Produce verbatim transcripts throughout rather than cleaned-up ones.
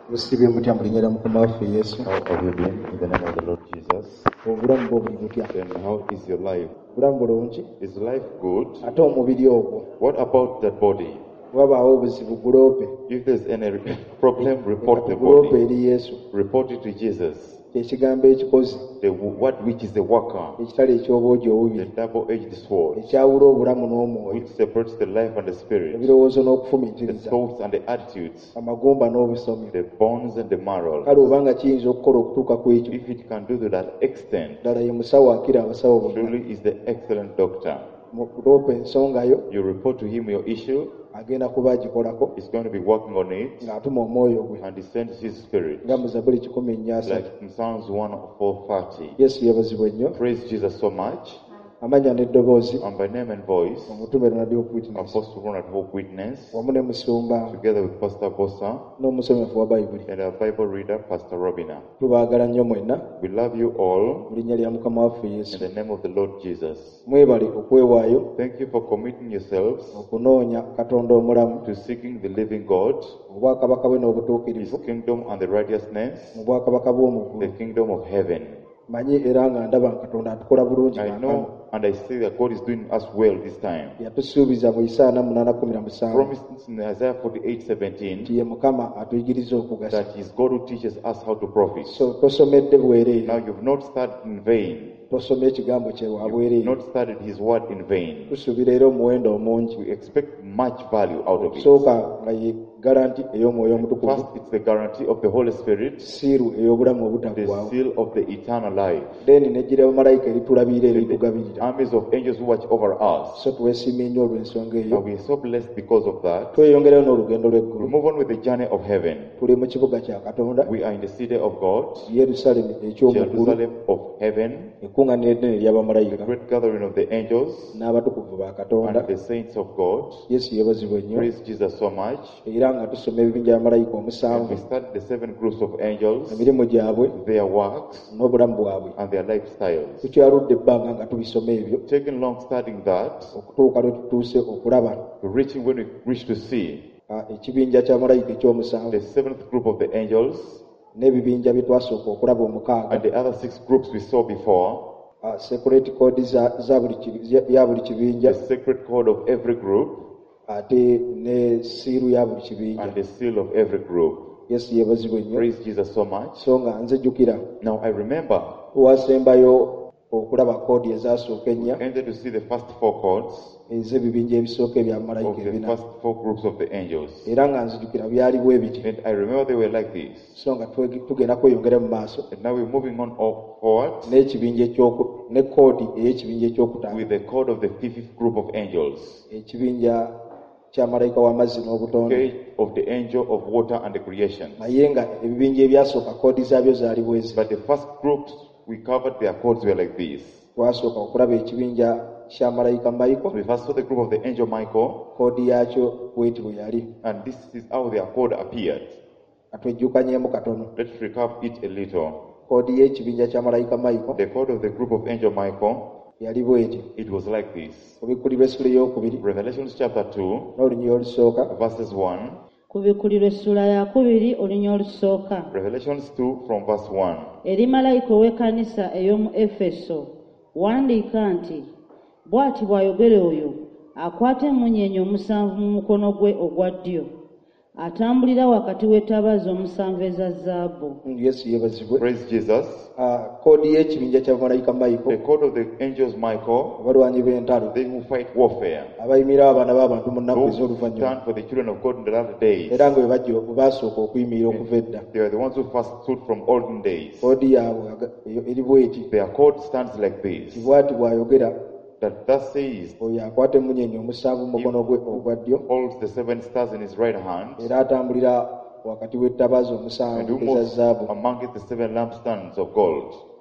Musibye mutya mu linnya lya Mukama waffe Yesu. How have you been in the name of the Lord Jesus? Obulamu bwo buli butya? Then how is your life? Obulamu bulungi? Is life good? Ate omubiri ogwo What about that body? wabaawo obuzibu guloope. If there's any problem, report the Guloope body. eri Yesu. Report it to Jesus. Ekigambo ekikozi The what which is the worker, ekitali eky'obwogi the obubiri double-edged sword, ekyawula obulamu n'omwoyo, which separates the life and the spirit, ebirowoozo the n'okufumiitiriza, thoughts and the attitudes, amagumba n'obusomi. the bones and the marrow. Kale obanga kiyinza okukola okutuuka ku ekyo, If it can do to that extent, ddala ye musawo akira abasawo bonna. truly is the excellent doctor. Mu kuloopa ensonga yo You report to him your issue, agenda kuba agikolako he's going to be working on it, ng'atuma omwoyo gwe and he sends his spirit. nga mu Zabbuli kikumi nnya asatu. Like in Psalms one four thirty. Yesu yeebazibwa nnyo. Praise Jesus so much. Amanya n'eddoboozi And by name and voice, omutume Ronald of Witness Apostle Ronald Hope Witness, wamu ne musumba together with Pastor Bossa n'omusomefu wa Bayibuli. and our Bible reader, Pastor Robina. Tubaagala nnyo mwenna We love you all mu linnya lya Mukama waffe in Yesu. the name of the Lord Jesus. Mwebale okwewaayo Thank you for committing yourselves okunoonya Katonda omulamu, to seeking the living God, obwakabaka bwe His n'obutuukirivu kingdom and the righteousness, mu bwakabaka bw'omu the ggulu. kingdom of heaven. Manyi era nga ndaba Katonda atukola bulungi I kaakano. know and I see that God is doing us well this time. Yatusuubiza mu Isaaya munaana kumi na musanvu Promised in Isaiah forty-eight seventeen nti ye Mukama atuyigiriza okugasa. that He is God who teaches us how to profit. So tosomedde bwereere, Now you've not studied in vain. tosoma ekigambo kye wa You've bwereere. not studied His word in vain. Tusuubira era omuwendo omungi. We expect much value out of it. Okusooka nga ye garanti ey'omwoyo omutukuvu, First, it's the guarantee of the Holy Spirit, siiru ey'obulamu the obutaggwaawo, seal of the eternal life, then n'ejjira bamalayika eritulabirira and the eritugabirira. armies of angels who watch over us. So tuweesiimye nnyo olw'ensonga Now eyo. we are so blessed because of that. Tweyongerayo n'olugendo We lw'eggulu. move on with the journey of heaven. Tuli mu kibuga kya Katonda, We are in the city of God, Yerusaalemi eky'omu ggulu, Jerusalem of heaven, ekkuŋŋaaniro eddene the ery'abamalayika great gathering of the angels n'abatukuvu ba Katonda. and the saints of God. Yesu yeebazibwe nnyo. Praise Jesus so much. Era nga tusoma ebibinja by'abamalayika And omusanvu, we study the seven groups of angels, emirimu gyabwe their works, n'obulamu bwabwe. and their lifestyles. Tukyaludde ebbanga nga tubisoma ebyo Taking long studying that, okutuuka lwe tutuuse okulaba reaching when we reach to see ah, ekibinja ky'abamalayika eky'omusanvu the seventh group of the angels n'ebibinja bye twasooka okulaba omukaaga, and the other six groups we saw before, ah, separate code za, za buli kibi- ya buli kibinja, the sacred code of every group ate ne siiru ya buli kibinja. and the seal of every group. Yesu yeebazibwe nnyo. Praise Jesus so much. So nga nzijjukira Now I remember wasembayo okulaba koodi ezasooka ennya we entered to see the first four codes ez'ebibinja ebisooka ebya of malayika the ebina, first four groups of the angels. era nga nzijjukira byali bwe biti. And I remember they were like this. So nga twe- tugenda kweyongera mu maaso And now we're moving on up forward n'ekibinja ekyoku ne koodi ey'ekibinja ekyokutaano, with the code of the fifth group of angels. ekibinja kya malayika w'amazzi n'obutonde. Okay, of the angel of water and the creation. Naye nga ebibinja ebyasooka koodi zaabyo zaali bwezi. But the first groups we covered, their codes were like this. Twasooka okulaba ekibinja kya malayika Michael, We first saw the group of the angel Michael, koodi yaakyo bweti bwe yali. and this is how their code appeared. Atwejjukanyeemu katono. Let's recap it a little. Koodi y'ekibinja kya malayika Michael The code of the group of angel Michael, yali bweti. it was like this. Kubikkulirwa essula ey'okubiri Revelation chapter two, n'olunyiriri olusooka, verses one. Kubikkulirwa essula yakubiri olunya olusooka. Revelations two from verse one. Eri malayika ow'ekkanisa ey'omu Efeso wandiika nti, bw'ati bw'ayogera oyo akwata emmunyeenye omusanvu mu mukono gwe ogwa ddyo, atambulira wakati w'ettabaaza omusanvu eza zaabu. Yesu yeebazibwe. Praise Jesus. Ah, koodi y'ekibinja kya malayika The Michael, code of the angels Michael, abalwanyi b'entalo, they who fight warfare, abayimirira abaana b'abantu mu nnaku those who ez'oluvannyuma, stand for the children of God in the latter days. era nga bwe bajja bwe baasooka okuyimirira okuva edda. They are the ones who first stood from olden days. Koodi yaabwe aga- eyo eri bweti. Their code stands like this. Bw'ati bw'ayogera, That thus says, oyo akwata emmunyeenye omusanvu mu mukono gwe ogwa ddyo, holds the seven stars in his right hand, era atambulira wakati w'ettabaaza and omusanvu who eza moves zaabu. among it the seven lampstands of gold.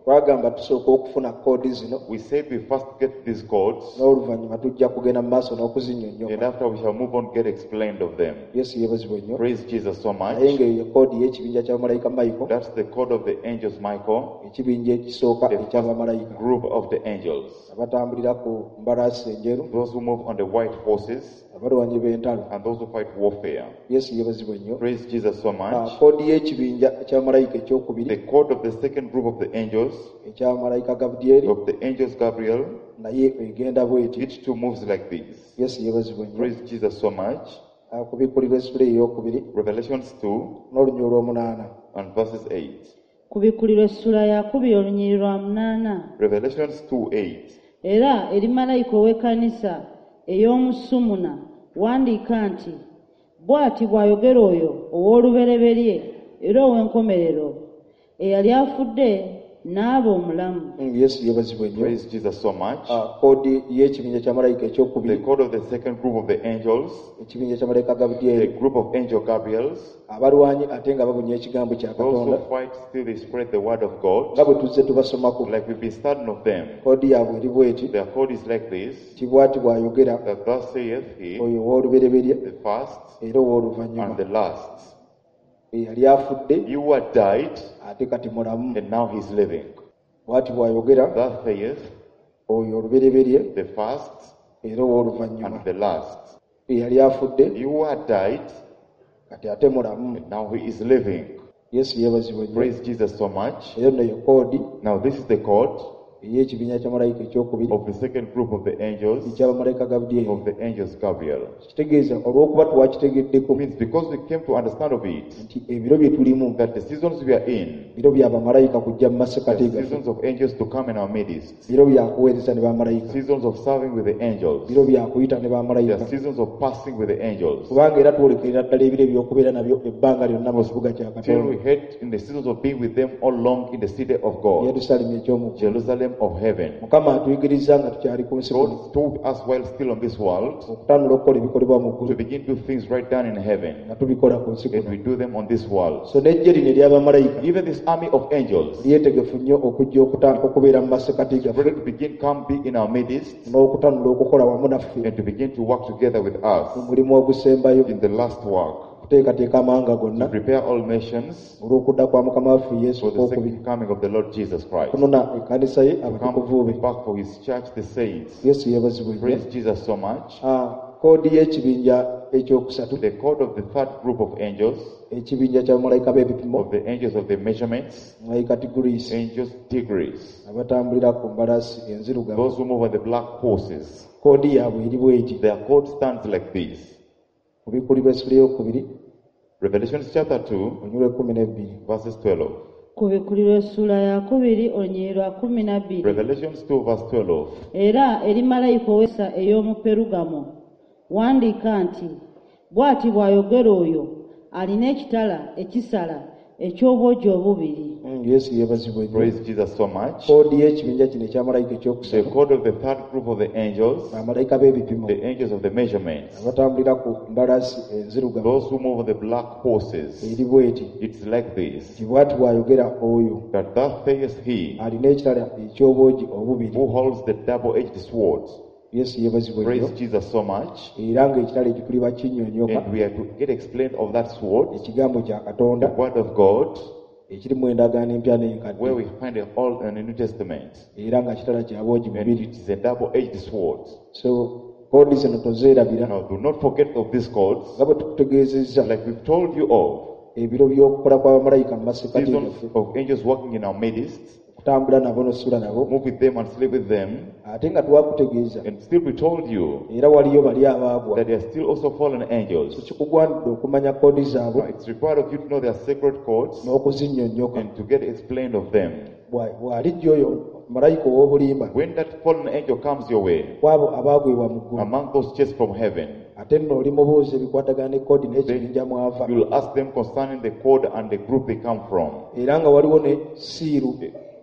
twagamba tusooka okufuna koodi zino We said we first get these codes, n'oluvannyuma tujja kugenda mu maaso and n'okuzinnyonnyola. after we shall move on, get explained of them. Yesu yeebazibwe nnyo. Praise Jesus so much. naye ng'eyo ye koodi y'ekibinja ky'abamalayika Michael, That's the code of the angels Michael, ekibinja ekisooka the eky'abamalayika group of the angels. abatambulira ku mbalaasi enjeru, Those who move on the white horses, abalwanyi b'entalo. and those who fight warfare. Yesu yeebazibwe nnyo. Praise Jesus so Ah, much. koodi y'ekibinja eky'abamalayika ekyokubiri The code of the second group of the angels, eky'abamalayika Gabudyeri of the angels Gabriel, naye egenda bw'eti. it too moves like this. Yesu yeebazibwe nnyo. Praise Jesus so much. Ah, ku bikkulirwa essula ey'okubiri Revelations two n'olunyiri olw'omunaana. and verses eight. ku bikkulirwa essula ya kubiri olunyiri lwa munaana. Revelations two eight. Era eri malayika ow'ekkanisa ey'omu Sumuna wandiika nti, bw'ati bw'ayogera oyo ow'olubereberye era ow'enkomerero, eyali afudde n'aba omulamu. Mm, Yesu yeebazibwe nnyo. Praise Jesus so much. Ah, koodi y'ekibinja ky'amalayika The ekyokubiri, code of the second group of the angels, ekibinja ky'amalayika the Gabudyeri, group of angel Gabriels, abalwanyi ate nga babunya ekigambo kya those Katonda who fight still they spread the word of God. nga bwe tuzze tubasomako. Like we've been studying of them. Koodi yaabwe eri bw'eti, Their code is like this, ti bw'ati bw'ayogera that thus saith he, oyo ow'olubereberye the first era ow'oluvannyuma, and the last. eyali afudde You were died, ate kati mulamu. and now he's living. Bw'ati bw'ayogera Thus saith oyo olubereberye the first era ow'oluvannyuma, and the last. eyali afudde You were died, kati ate mulamu. and now he is living. Yesu yeebazibwe nnyo. Praise Jesus so much. Eyo nno ye koodi Now this is the code ey'ekibinja ky'amalayika ekyokubiri of the second group of the angels, eky'abamalayika Gabudyeri. of the angels Gabriel. Kitegeeza olw'okuba twakitegeddeko It means because we came to understand of it, nti ebiro bye tulimu that the seasons we are in, biro bya bamalayika kujja mu the masekati gaffe, seasons of angels to come in our midst, biro bya kuweereza ne bamalayika, seasons of serving with the angels, biro bya kuyita ne the bamalayika, seasons of passing with the angels, kubanga era twolekerera ddala ebiro ebyokubeera nabyo ebbanga lyonna mu kibuga kya till we Katonda, head in the seasons of being with them all along in the city of God, Yerusaalemi eky'omu ggulu. Jerusalem of heaven. Mukama atuyigiriza nga tukyali ku nsi kuno God told us while still on this world okutandula okukola ebikolebwa mu to ggulu begin to do things right down in heaven, nga tubikola ku nsi and kuno. we do them on this world. So n'ejje lino ery'abamalayika Even this army of angels, lyetegefu nnyo okujja okutandika okubeera mu masekati gaffe ready to begin come be in our midst n'okutandula okukola wamu naffe and to begin to work together with us mu mulimu ogusembayo, in the last work, kuteekateeka amawanga to gonna prepare all nations olw'okudda kwa mukama waffe Yesu for the okwokubiri, second coming of the Lord Jesus Christ. kunona ekkanisa ye abatukuvu be. Come back for his church, the saints. Yesu yeebazibwe nnyo. Praise Jesus so much. Ah, koodi y'ekibinja ekyokusatu, The code of the third group of angels, ekibinja ky'abamalayika b'ebipimo, of the angels of the measurements, malayika Tigiriisi, angels degrees, abatambulira ku mbalaasi enzirugavu. those who move on the black horses. Koodi yaabwe eri bw'eti. Their code stands like this. Mu bikkulirwa essula ey'okubiri Revelation chapter two, olunyiri lw'ekkumi n'ebbiri. verses twelve. ku bikkulirwa essula ya kubiri olunyiri lwa kumi na bbiri. Revelations two, verse twelve. Era eri malayika ow'essa ey'omu Perugamo wandiika nti, bw'ati bw'ayogera oyo alina ekitala ekisala eky'obwogi obubiri. Mm, Yesu yeebazibwe nnyo. Praise Jesus so much. Koodi y'ekibinja kino eky'amalayika The ekyokusatu, code of the third group of the angels, bamalayika b'ebipimo, the angels of the measurements, abatambulira ku mbalaasi enzirugavu, those who move on the black horses. eri bw'eti. It's like this, Nti bw'ati bw'ayogera oyo that thus saith he alina ekitala eky'obwogi obubiri. who holds the double-edged sword. Yesu yeebazibwe nnyo. Praise Jesus so much. Era ng'ekitala ekyo tuliba kinnyonnyoka And we are to get explained of that sword, ekigambo kya the Katonda word of God, ekirimu endagaano empya n'enkadde, where we find the Old and the New Testament. era nga kitala kya bwogi And bubiri. it is a double-edged sword. So koodi zino tozeerabira Now, do not forget of these codes, nga bwe tukutegeezezza like we've told you of, ebiro by'okukola kw'abamalayika mu masekati seasons gaffe, of angels working in our midst, okutambula nabo n'ossula nabo, move with them and sleep with them. ate nga twakutegeeza And still we told you era waliyo bali abaagwa. that they are still also fallen angels. Kikugwanidde okumanya koodi Now, zaabwe it's required of you to know their sacred codes n'okuzinnyonnyoka. and to get explained of them. Bwa- bw'alijja oyo malayika ow'obulimba When that fallen angel comes your way, kwabo abaagwebwa mu ggulu, among those chased from heaven, ate nno oli mubuuza ebikwatagana ne koodi n'ekibinja mwava, you'll ask them concerning the code and the group they come from. era nga waliwo ne siiru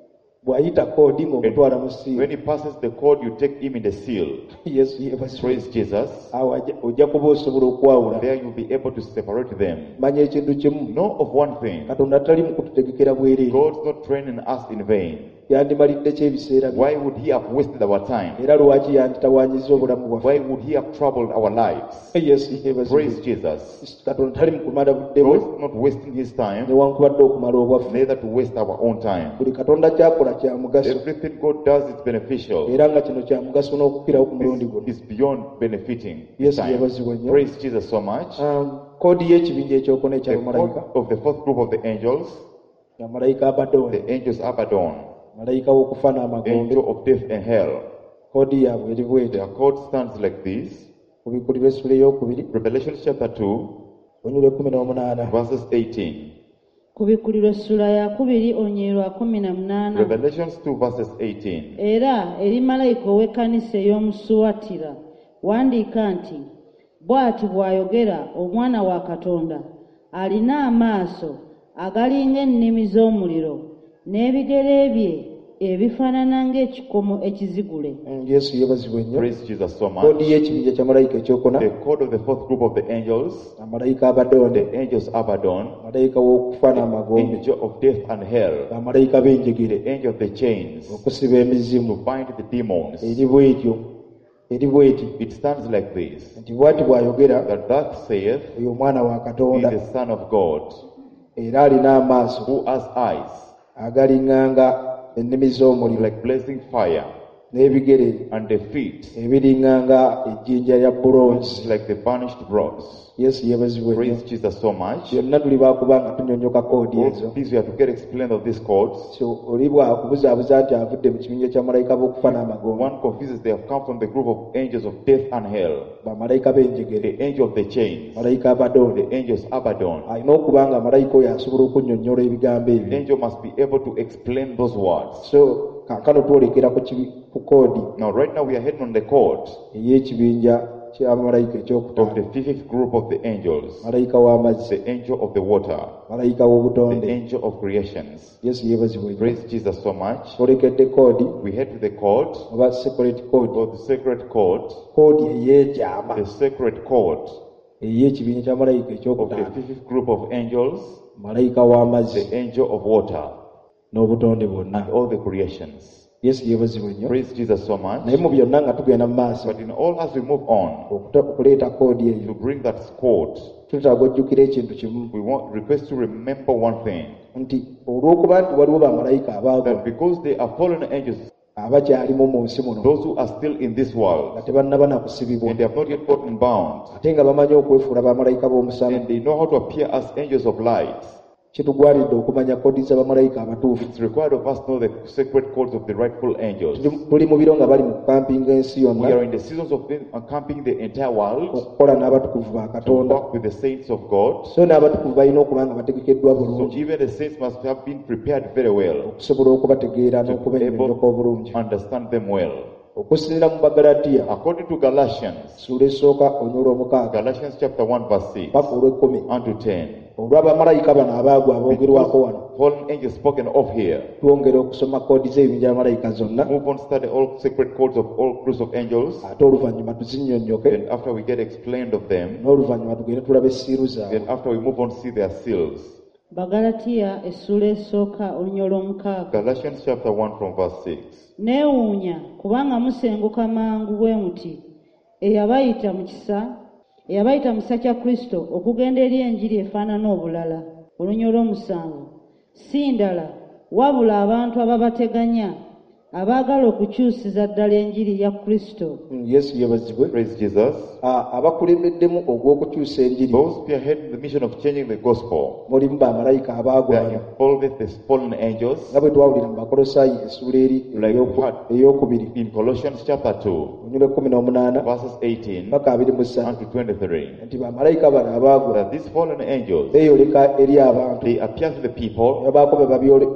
bw'ayita koodi ng'omutwala mu When siiro. he passes the code, you take him in the seal. Yesu yeebazibwe. Praise Jesus. Awo ajja- ojja kuba osobola okwawula. There you'll be able to separate them. Manya ekintu kimu, Know of one thing. Katonda tali mu kututegekera bwereere. God's not training us in vain. Yandimalidde ki ebiseera bye? Why would he have wasted our time? Era lwaki yanditawaanyiza obulamu bwaffe? Why would he have troubled our lives? Yesu yeebazibwe. Praise Jesus. Katonda tali mu kumala budde bwe God's not wasting his time, newankubadde okumala obwaffe. neither to waste our own time. Buli Katonda ky'akola kya mugaso, Everything God does is beneficial. era nga kino kya mugaso n'okukirawo ku mulundi guno. It's beyond benefiting Yes, time. yeebazibwe nnyo. Praise Jesus so much. Um, koodi y'ekibinja ekyokuna The ekyabamalayika, code of the fourth group of the angels, ya malayika Abaddoni, the angels Abaddon, malayika w'okufa n'amagombe. angel of death and hell. Koodi yaabwe eri bw'eti. Their code stands like this. Ku bikulirwa essula ey'okubiri, Revelation chapter two, onyulwa ekkumi n'omunaana. verses eighteen. Kubikulirwa essula ya kubiri onyiri lwa kumi na munaana. Revelations two, verses eighteen. Era eri malayika ow'ekkanisa ey'omu Suwatira wandiika nti, bw'ati bw'ayogera Omwana wa Katonda, alina amaaso agalinga ennimi z'omuliro, n'ebigere bye ebifaanana ng'ekikomo ekizigule. Mm, Yesu yeebazibwe nnyo. Praise Jesus so much. Koodi y'ekibinja kya malayika ekyokuna, The code of the fourth group of the angels, amalayika Abaddoni, the angels Abaddon, malayika w'okufa n'amagombe, angel of death and hell, amalayika b'enjegere, the angel of the chains, okusiba emizimu. to bind the demons. Eri bw'etyo, eri bw'eti It stands like this, nti bw'ati bw'ayogera that that saith, oyo Omwana wa he Katonda, the Son of God, era alina amaaso who has eyes agalinganga ennimi z'omuliro, like blazing fire, n'ebigere and the feet ebiringanga ejjinja lya bulonzi. like the burnished bronze. Yesu yeebazibwe nnyo. Praise Jesus so much. Byonna tuli baakubanga tunyonnyoka koodi ezo. All these we have to get explained of these codes. So oli bwakubuzaabuza nti avudde mu kibinja kya malayika b'okufa n'amagombe, One confuses they have come from the group of angels of death and hell, bamalayika b'enjegere, the angel of the chains, malayika Abaddoni. the angels Abaddon. Alina okuba nga malayika oyo asobola okunnyonnyola ebigambo The ebyo. angel must be able to explain those words. So kaakano twolekera ku kibi- ku koodi Now, right now we are heading on the code ey'ekibinja kya malayika of ekyokutaano, the fifth group of the angels, malayika w'amazzi, the angel of the water, malayika the w'obutonde. angel of creations. Yesu yeebazibwe nnyo. Praise Jesus so much. Twolekedde koodi We head to the code, oba separate code, or the sacred code, koodi ey'ekyama the sacred code ey'ekibinja kya malayika of ekyokutaano, the fifth group of angels, malayika w'amazzi the angel of water, n'obutonde bwonna. and all the creations. Yesu yeebazibwe nnyo. Praise Jesus so much. Naye mu byonna nga tugenda mu maaso But in all, as we move on okuta- okuleeta koodi to eyo, bring that code, tutaaga ojjukira ekintu kimu, we want request to remember one thing, nti olw'okuba nti waliwo bamalayika abaagwa that because they are fallen angels, abakyalimu mu nsi muno those who are still in this nga world, tebannaba na kusibibwa, and they have not yet gotten bound, ate nga bamanyi okwefuula bamalayika b'omusana, and they know how to appear as angels of light, kitugwanidde okumanya koodi z'abamalayika abatuufu. it's required of us to know the sacred codes of the rightful angels. Tuli- tuli mu biro nga bali mu kukampinga ensi We yonna are in the seasons of encamping the entire world okukola n'abatukuvu ba to Katonda. work with the saints of God. So n'abatukuvu balina okuba nga bategekeddwa So bulungi even the saints must have been prepared very well okusobola okubategeera to be n'okubennyonnyoka able obulungi. to understand them well. Okusinziira mu Bagalatiya According to Galatians, ssuula esooka onyolwa omukaaga Galatians chapter one verse six paka olw'ekkumi, unto ten, olw'abamalayika bano abaagwa aboogerwako wano, fallen angels spoken of here. twongera okusoma koodi z'ebibinja by'abamalayika zonna, Move on, study all sacred codes of all groups of angels, ate oluvannyuma tuzinnyonnyoke, and after we get explained of them, n'oluvannyuma tugende tulaba essiiru zaabwe. then after we move on, see their seals. Bagalatiya essula esooka olunyolo omukaaga. Galatians chapter one from verse six. Neewuunya kubanga musenguka mangu bwe muti eyabayita mu kisa eyabayita mu kisa kya Kristo okugenda eri enjiri efaanana obulala. Olunyolo omusanvu. Si ndala wabula abantu ababateganya abaagala okukyusiza ddala enjiri ya Kristo. Mm, Yesu yeebazibwe. Praise Jesus. Ah, abakulembeddemu ogw'okukyusa enjiri Those spearheading the mission of changing the gospel, mulimu bamalayika they abaagwa are wano, involved with the fallen angels, nga bwe twawulira mu Bakolosaayi essuula eri like ey'oku- what? ey'okubiri In Colossians chapter two, onyula ekkumi n'omunaana verses eighteen paka abiri mu ssatu, unto twenty-three, nti bamalayika bano abaagwa that these fallen angels, beeyoleka eri abantu they appear to the people ne babaako be babyole- be ba-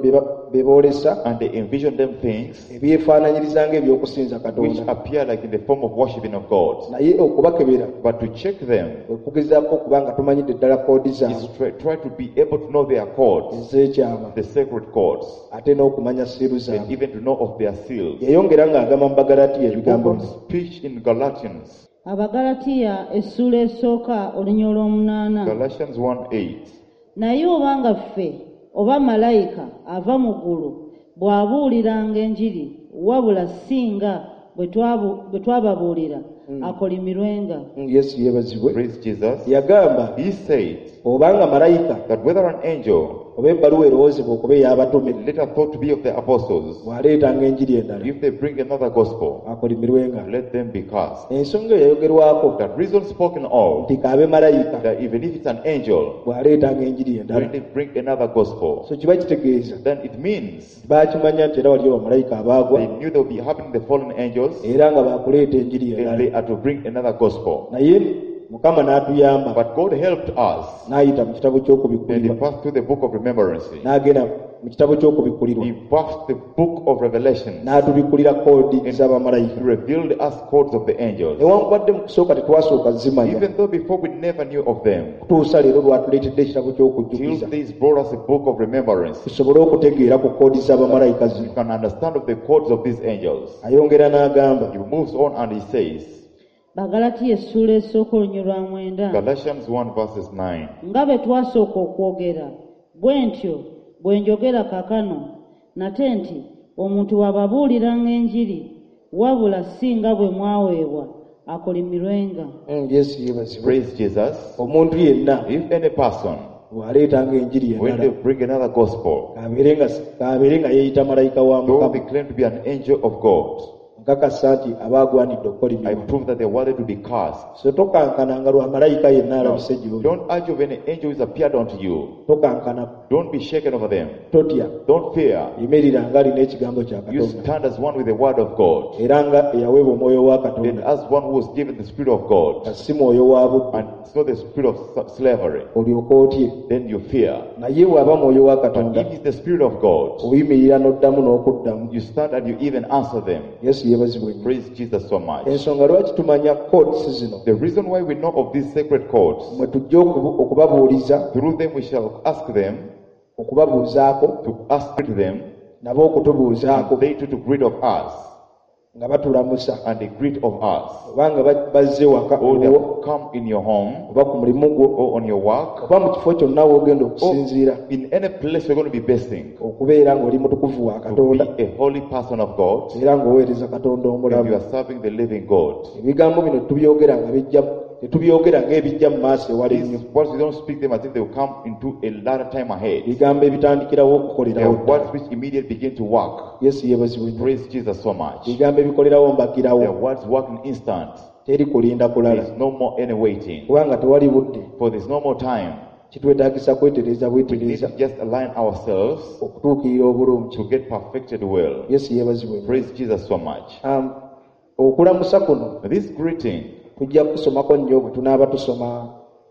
be boolesa and they envision them things ebyefaananyiriza ng'ebyokusinza which katonda appear like in the form of worshiping of God. naye okubakebera But to check them kwe kugezaako okuba nga tumanyidde ddala koodi is zaabwe try, try to be able to know their codes, ez'ekyama the sacred codes, ate n'okumanya siiru and zaabwe. even to know of their seals. yayongera ng'agamba mu bagalatiya ebigambo Paul speech in Galatians, abagalatiya essuula esooka olunya olw'omunaana. Galatians one eight. Naye obanga ffe oba malayika ava mu ggulu bw'abuuliranga enjiri wabula singa bwe twabu- bwe twababuulira akolimirwenga. yesu yeebazibwe. Praise Jesus. yagamba He said obanga malayika that whether an angel, oba ebbaluwa erowoozebwa okuba ey'abatume later thought to be of the apostles, bw'aleetanga enjiri endala if they bring another gospel, akolimirwenga. let them be cast. ensonga eyo yayogerwako That reason spoken of, nti kaabe malayika that even if it's an angel, bw'aleetanga enjiri endala. when they bring another gospel, so kiba kitegeeza then it means baakimanya nti era waliyo bamalayika abaagwa they knew they would be happening the fallen angels, era nga baakuleeta enjiri and endala. they are to bring another gospel. naye mukama n'atuyamba But God helped us, n'ayita mu kitabo and He ky'okubikkulirwa passed through the book of remembrance. n'agenda mu kitabo ky'okubikkulirwa He passed the book of Revelation. n'atubikkulira koodi He z'abamalayika. revealed us codes of the angels. newankubadde mu kusooka tetwasooka zimanya Even though before we never knew of them, kutuusa leero lwatuleetedde ekitabo till ky'okujjukiza this brought us a book of remembrance. tusobole okutegeera ku koodi z'abamalayika You zino. can understand of the codes of these angels. ayongera n'agamba He moves on and he says, Bagalatiya essuula esooka olunya lwa mwenda. Galatians one verses nine. Nga bwe twasooka okwogera bwe ntyo bwe njogera kaakano nate nti omuntu bw'ababuuliranga enjiri wabula si nga bwe mwaweebwa akolimirwenga. Mm, yesu yeebazibwe. Praise Jesus. omuntu yenna If any person, bw'aleetanga enjiri when they endala bring another gospel, kaabeere nga kaabeere nga yeeyita malayika wa though mukama, they claim to be an angel of God, nkakasa nti aba agwanidde I okukolimirwa. prove that they wanted to be cast. so tokankananga lwa malayika yenna No, alabise gy'oli. don't urge of any angel who has appeared unto you. tokankana, Don't be shaken over them. totya, Don't fear. yimirira nga alina ekigambo kya You katonda stand as one with the word of God, era nga eyaweebwa omwoyo wa and katonda, as one who was given the spirit of God, nga si mwoyo wa budde, and it's not the spirit of s- slavery. olyoka otye. Then you fear. naye bw'aba mwoyo wa But katonda, if it's the spirit of God, oyimirira n'oddamu n'okuddamu. you stand and you even answer them. yesu yeebazibwe nnyo. Praise Jesus so much. ensonga lwaki tumanya codes zino, The reason why we know of these sacred codes, mwe tujja okubu- okubabuuliza, through them we shall ask them, okubabuuzaako, to ask them, nabo okutubuuzaako, and they too to greet of us, nga batulamusa, and they greet of us. oba nga ba- bazze waka Or they olwo, have come in your home, oba ku mulimu gwo, or on your work, oba mu kifo kyonna w'ogenda or okusinziira, in any place you're going to be basing, okubeera ng'oli mutukuvu wa to katonda, be a holy person of God, era ng'oweereza katonda and you omulamu. are serving the living God. ebigambo bino tubyogera nga bijja tetubyogera ng'ebijja mu maaso ewala ennyo. These words, we don't speak them as if they will come into a later time ahead. bigambo ebitandikirawo They okukolerawo are words which immediately begin to work. yesu yeebazibwe nnyo. Praise Jesus so much. bigambo ebikolerawo mbagirawo, They are words working instant. teri kulinda There kulala, is no more any waiting. kubanga tewali budde. For there is no more time. kitwetaagisa kwetereza We need bwetereza to just align ourselves okutuukirira obulungi. to get perfected well. yesu yeebazibwe nnyo. Praise Jesus so much. Um, okulamusa kuno Now this greeting, tujja kusomako nnyo bwe tunaaba tusoma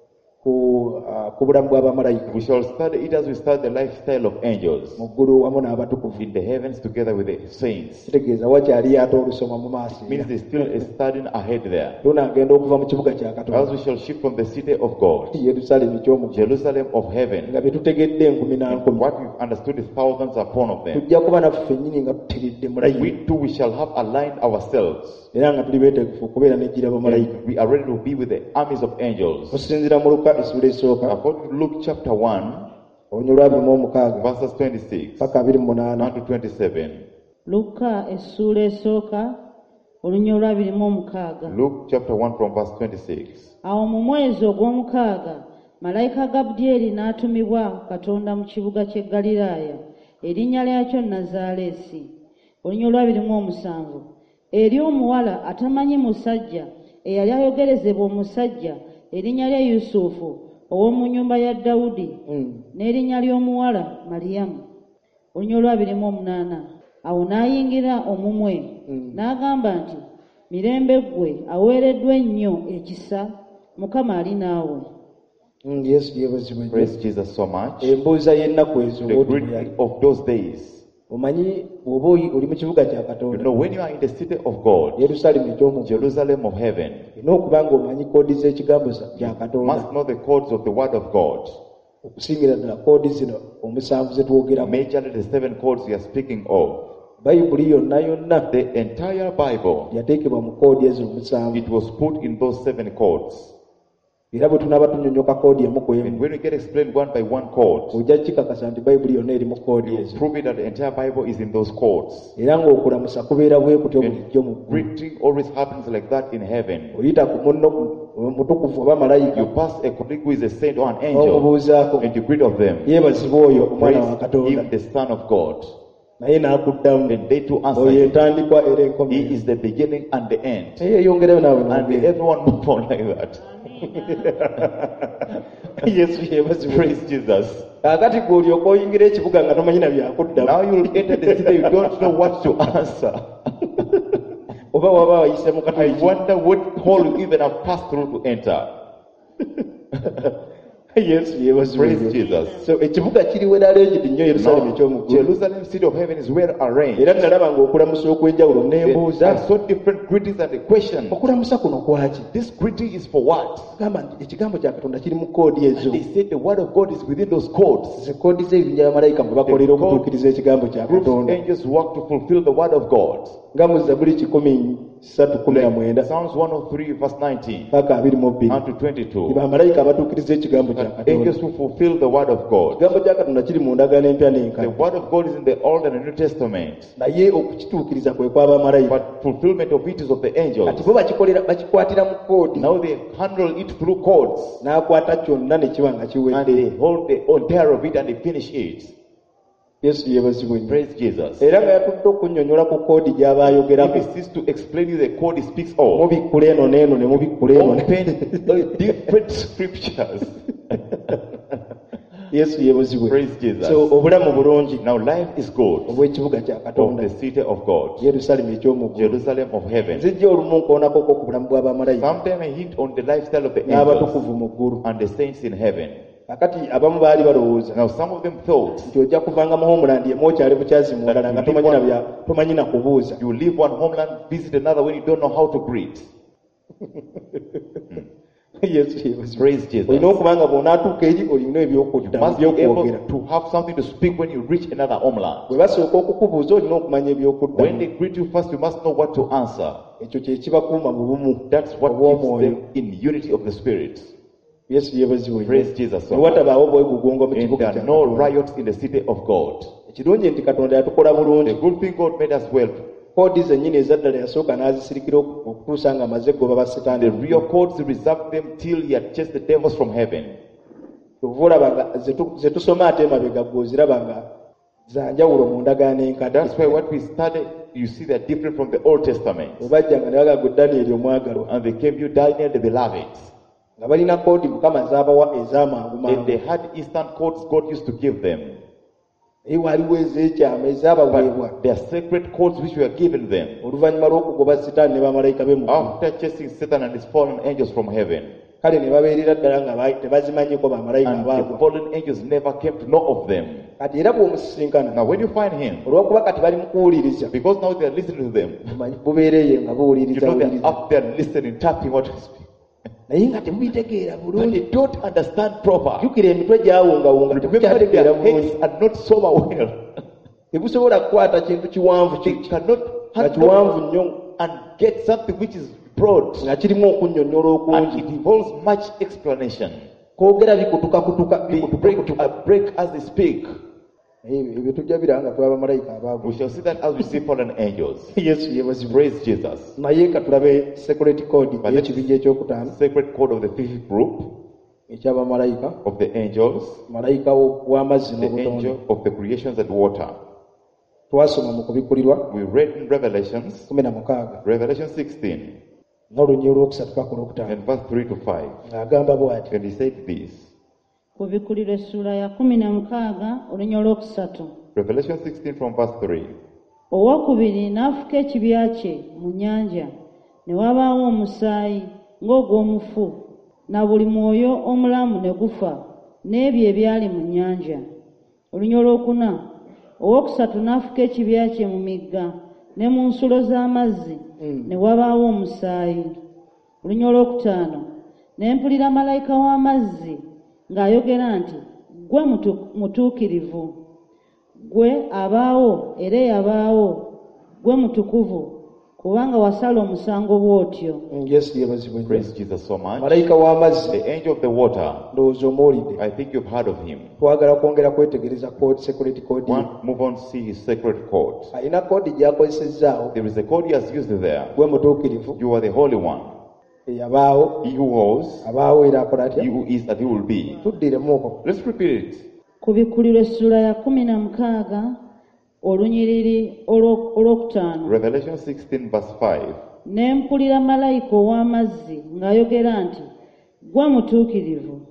ku uh, ku bulamu bw'abamalayika we shall study it as we study the lifestyle of angels mu ggulu wamu n'abatukuvu. in the heavens together with the saints. kitegeeza wakyaliyo ate olusoma mu maaso It means there's still a studying ahead there. tunagenda okuva mu kibuga kya As katonda we shall shift from the city of God, yerusalemu ky'omugulu Jerusalem of heaven, nga bye tutegedde enkumi na and nkumi, what we've understood is thousands upon of them. tujja kuba naffe nnyini nga tuteredde mulayini, We too, we shall have aligned ourselves, era nga tuli beetegefu okubeera n'ejjira bamalayika. and we are ready to be with the armies of angels. okusinziira mu luka essula esooka According to Luke chapter one, olunya olwabiri mu omukaaga verses twenty-six paka abiri mu munaana. and to twenty-seven. Luka essuula esooka olunya olwabiri mu omukaaga. Luke chapter one from verse twenty-six. Awo mu mwezi ogw'omukaaga malayika Gabudyeri n'atumibwa Katonda mu kibuga ky'e Ggaliraaya erinnya lyakyo Nazaaleesi, olunya olwabiri mu omusanvu, eri omuwala atamanyi musajja eyali ayogerezebwa omusajja erinnya lye Yusufu ow'omu nnyumba ya Dawudi, Mm. n'erinnya ly'omuwala Maliyamu, olunya olwabiri mu omunaana. Awo n'ayingira omumwe Mm. n'agamba nti, mirembe ggwe aweereddwa ennyo ekisa, Mukama ali naawe. Mm, yesu yeebazibwe nnyo. Praise Jesus so much. embuuza y'ennaku ezo The bw'oti bwe greeting yali. of those days. omanyi bw'oba oli mu kibuga kya You Katonda know, when you are in the city of God, Yerusalemu ekyomu Jerusalem of heaven, olina okuba nga omanyi koodi z'ekigambo kya you Katonda must know the codes of the word of God. okusingira ddala koodi zino omusanvu ze twogeramu. Majorly the seven codes we are speaking of. Bayibuli yonna yonna The entire Bible, yateekebwa mu koodi ezo omusanvu. it was put in those seven codes. Era bwe tunaaba tunyonnyoka koodi emu ku And emu when we get explained one by one code, ojja kikakasa nti bayibuli yonna eri mu koodi you ezo. prove it that the entire Bible is in those codes. Era ng'okulamusa kubeera bwe kutyo bulijjo mu And ggulu. greeting always happens like that in heaven. Oyita ku munno mutukuvu oba malayika You pass a colleague who is a saint or an angel, n'omubuuzaako and you greet of them. yeebazibwa oyo omwana wa Praise Katonda. him, the Son of God. Naye n'akuddamu And they too answer oyo him. entandikwa era He enkomero. is the beginning and the end. Naye yeyongerayo naawe And n'ogenda. everyone move on like that. Yesu yeebazibwa. Praise Jesus. Kaakati gwe olyoka oyingira ekibuga nga tomanyi na byakuddamu. Now you will enter the city, you don't know what to answer. Oba waba wayise mu I katuli. wonder what hall you even have passed through to enter. Yesu yeebazibwa. Praise Jesus. So ekibuga kiri well arranged nnyo Yerusalemu Now, ekyomuggulu. Jerusalem, city of heaven, is well arranged. Era nalaba ng'okulamusa okw'enjawulo There n'embuuza. are so different greetings and the question. Okulamusa kuno kwaki? This greeting is for what? Gamba nti ekigambo kya Katonda kiri mu koodi ezo. And they said the word of God is within those codes. Ze koodi z'ebinja bamalayika mwe bakolera okutuukiriza ekigambo kya Groups of Katonda. angels work to fulfill the word of God. Nga mu Zabbuli kikumi ssatu kumi na mwenda Psalms one oh three verse nineteen paka abiri mu bbiri. and to twenty-two. Bamalayika abatuukiriza ekigambo kya And Katonda. angels who fulfill the word of God. Ekigambo kya Katonda kiri mu ndagaano empya The n'enkadde. word of God is in the Old and the New Testament. Naye okukituukiriza kwe kw'abamalayika. But fulfillment of it is of the Kati angels. bo bakikolera bakikwatira mu koodi. Now they handle it through codes. N'akwata kyonna ne kiba nga And kiwedde. they hold the entire of it and they finish it. Yesu yeebazibwa ennyo. Praise Jesus. Era nga yatudde okunnyonnyola ku koodi gy'aba If ayogerako. he seeks to explain you the code he speaks of, Mubikkula eno n'eno ne mubikkula eno ne- open different scriptures. Yesu yeebazibwe. Praise Jesus. So obulamu bulungi Now life is good obw'ekibuga kya of Katonda. the city of God, Yerusalemu ekyomuggulu. Jerusalem of heaven. Nzijja olumu nkoonakoko ku bulamu bw'abamalayika Sometime I hint on the lifestyle of the angels n'abatukuvu mu ggulu. and the saints in heaven. Kakati abamu baali balowooza Now some of them thought nti ojja kuvanga mu homeland emu okyali bukyazimu ndala nga tomanyi na bya tomanyi na kubuuza. you leave one homeland, visit another when you don't know how to greet. Yesu yeebazibwe. Praise Jesus. Olina okuba nga bw'onaatuuka eri olina ebyokuddamu Must be ebyokwogera. able to have something to speak when you reach another homeland. Bwe basooka okukubuuza olina okumanya When ebyokuddamu. they greet you first, you must know what to answer. Ekyo kye kibakuuma mu bumu That's what keeps obw'omwoyo. them in unity of the Spirit. Yesu yeebazibwe. Praise Jesus. Ne watabaawo bwegugungo mu And kibuga there kya are no Katonda. riots in the city of God. Ekirungi nti Katonda yatukola The bulungi. good thing God made us well. Koodi zennyini ezaddala yasooka n'azisirikira okutuusa nga amaze goba basitaani. The real codes he reserved them till he had chased the devils from heaven. Ova olaba nga ze tu- ze tusoma ate emabega ggwe oziraba nga za njawulo mu ndagaano enkadde. That's why what we studied, you see they're different from the Old Testament. Bwe bajja nga ne baga ggwe Danyeri omwagalwa. And they came you Daniel the beloved. Nga balina koodi Mukama z'abawa ez'amangu And mangu. they had instant codes God used to give them. Naye waliwo ez'ekyama ez'abaweebwa But they are sacred codes which were given them. oluvannyuma lw'okugoba sitaani ne bamalayika be mu ggulu. After chasing Satan and his fallen angels from heaven. Kale ne babeerera ddala nga ba- tebazimanyiko bamalayika And the abaagwa. fallen angels never came to know of them. Kati era bw'omusisinkana Now when you find him, olw'okuba kati bali mu kuwuliriza because now they are listening to them, omanyi bubeereeyo nga you buwuliriza know they're wuliriza up there listening, tapping what we speak. naye nga tebubitegeera But bulungi. they don't understand proper. jjukira emitwe gyawungawunga Remember tebukyategeera their bulungi. heads are not sober well. tebusobola kukwata kintu kiwanvu They ki- cannot nga handle kiwanvu nnyo and get something which is broad. nga kirimu okunnyonnyola And okungi. it involves much explanation. koogera bikutukakutuka They break, uh, break as they speak. naye ebyo tujja biraba nga twaba malayika abaavu. We shall see that as we see fallen angels. yesu yeebazibwe. Praise Jesus. naye ka tulabe security code But ey'ekibinja ekyokutaano Sacred code of the fifth group ekyabamalayika, of the angels, malayika w'amazzi the n'obutonde. angel of the creations and water. twasoma mu kubikkulirwa We read in Revelations, kumi na mukaaga Revelation sixteen, n'olunyi olwokusatu paka olwokutaano and verse three to five. ng'agamba bw'ati. And he said this. Kubikkulirwa essula ya kumi na mukaaga olunya olwokusatu. Revelation sixteen from verse three. Owokubiri n'afuka ekibya kye mu nnyanja, ne wabaawo omusaayi ng'ogw'omufu, na buli mwoyo omulamu ne gufa, n'ebyo ebyali mu nnyanja. Olunya olwokuna, Owookusatu n'afuka ekibya kye mu migga ne mu nsulo z'amazzi, ne wabaawo omusaayi. Olunya olwokutaano ne mpulira malayika w'amazzi ng'ayogera nti, ggwe mutu- mutuukirivu, ggwe abaawo era eyabaawo, ggwe mutukuvu, kubanga wasala omusango bw'otyo. Yesu yebazibwe nnyo. Praise Jesus so much. Malayika w'amazzi The angel of the water, ndowooza omuwulidde. I think you've heard of him. Twagala kwongera kwetegereza code, security code. One, move on to see his sacred code. Alina kodi gy'akozesezaawo. There is a code he has used there. Gwe mutuukirivu, You are the Holy One. eyabaawo, He who was, abaawo era akola he atya? who is, and he will be. Tuddiremuko. Let's repeat it. Ku bikkuliro essula ya kumi na mukaaga olunyiriri olwo- olwokutaano. Revelation sixteen verse five. Ne mpulira malayika ow'amazzi ng'ayogera nti, ggwe mutuukirivu,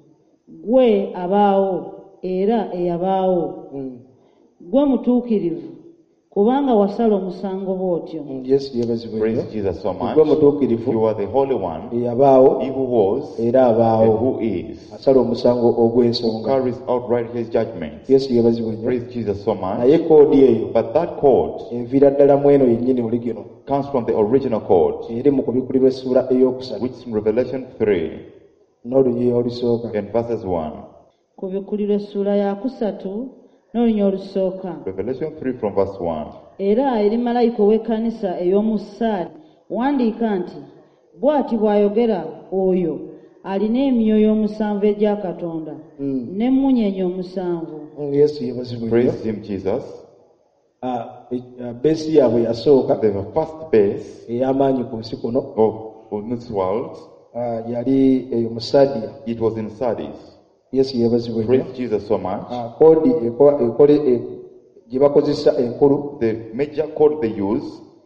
ggwe abaawo era eyabaawo, Mm. ggwe mutuukirivu, kubanga wasala omusango bw'otyo. Mm, Yesu yebazibwe Praise nnyo. Jesus so much. Gwe mutuukirivu, You are the Holy One, eyabaawo he who was, era and abaawo, who is, asala omusango who ogw'ensonga. carries out righteous judgments. Yesu yebazibwe nnyo. Praise Jesus so much. Naye koodi eyo But that code enviira ddala mu eno yennyini oligino, comes from the original code, eri mu kubikkulirwa essula ey'okusatu which is in Revelation three n'olunyiri olusooka. and verses one. Ku bikkuliro essula ya kusatu n'olunya olusooka. Revelation three from verse one. Era eri malayika ow'ekkanisa ey'omu Saadi wandiika nti, bw'ati bw'ayogera oyo alina emyoyo omusanvu egya Katonda n'emmunyeenye omusanvu. Mm, Yesu yebazibwe nnyo. Praise him, Jesus. Ah, e- ah, beesi yaabwe yasooka The first base ey'amaanyi ku nsi kuno of, of this world, ah, yali eyo mu Sadiya. it was in Sardis. Yesu yebazibwe nnyo. Praise Jesus so much. Ah, koodi eko- ekole e- gye bakozesa enkulu The major code they use,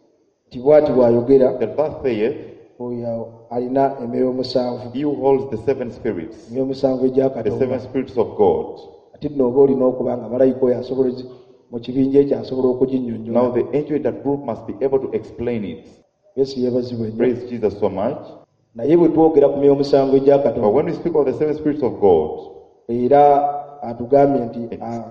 ti bw'ati bw'ayogera that thus saith, oyo alina emyoyo omusanvu, he who holds the seven spirits, emyoyo omusanvu egya the seven Katonda. spirits of God. Ate nno oba olina okuba nga malayika oyo asobola zi- mu kibinja ekyo asobola Now okuginnyonnyola. the angel in that group must be able to explain it. Yesu yebazibwe nnyo. Praise Jesus so much. Naye bwe twogera ku myoyo omusanvu egya But Katonda when we speak of the seven spirits of God, era atugambye nti ah,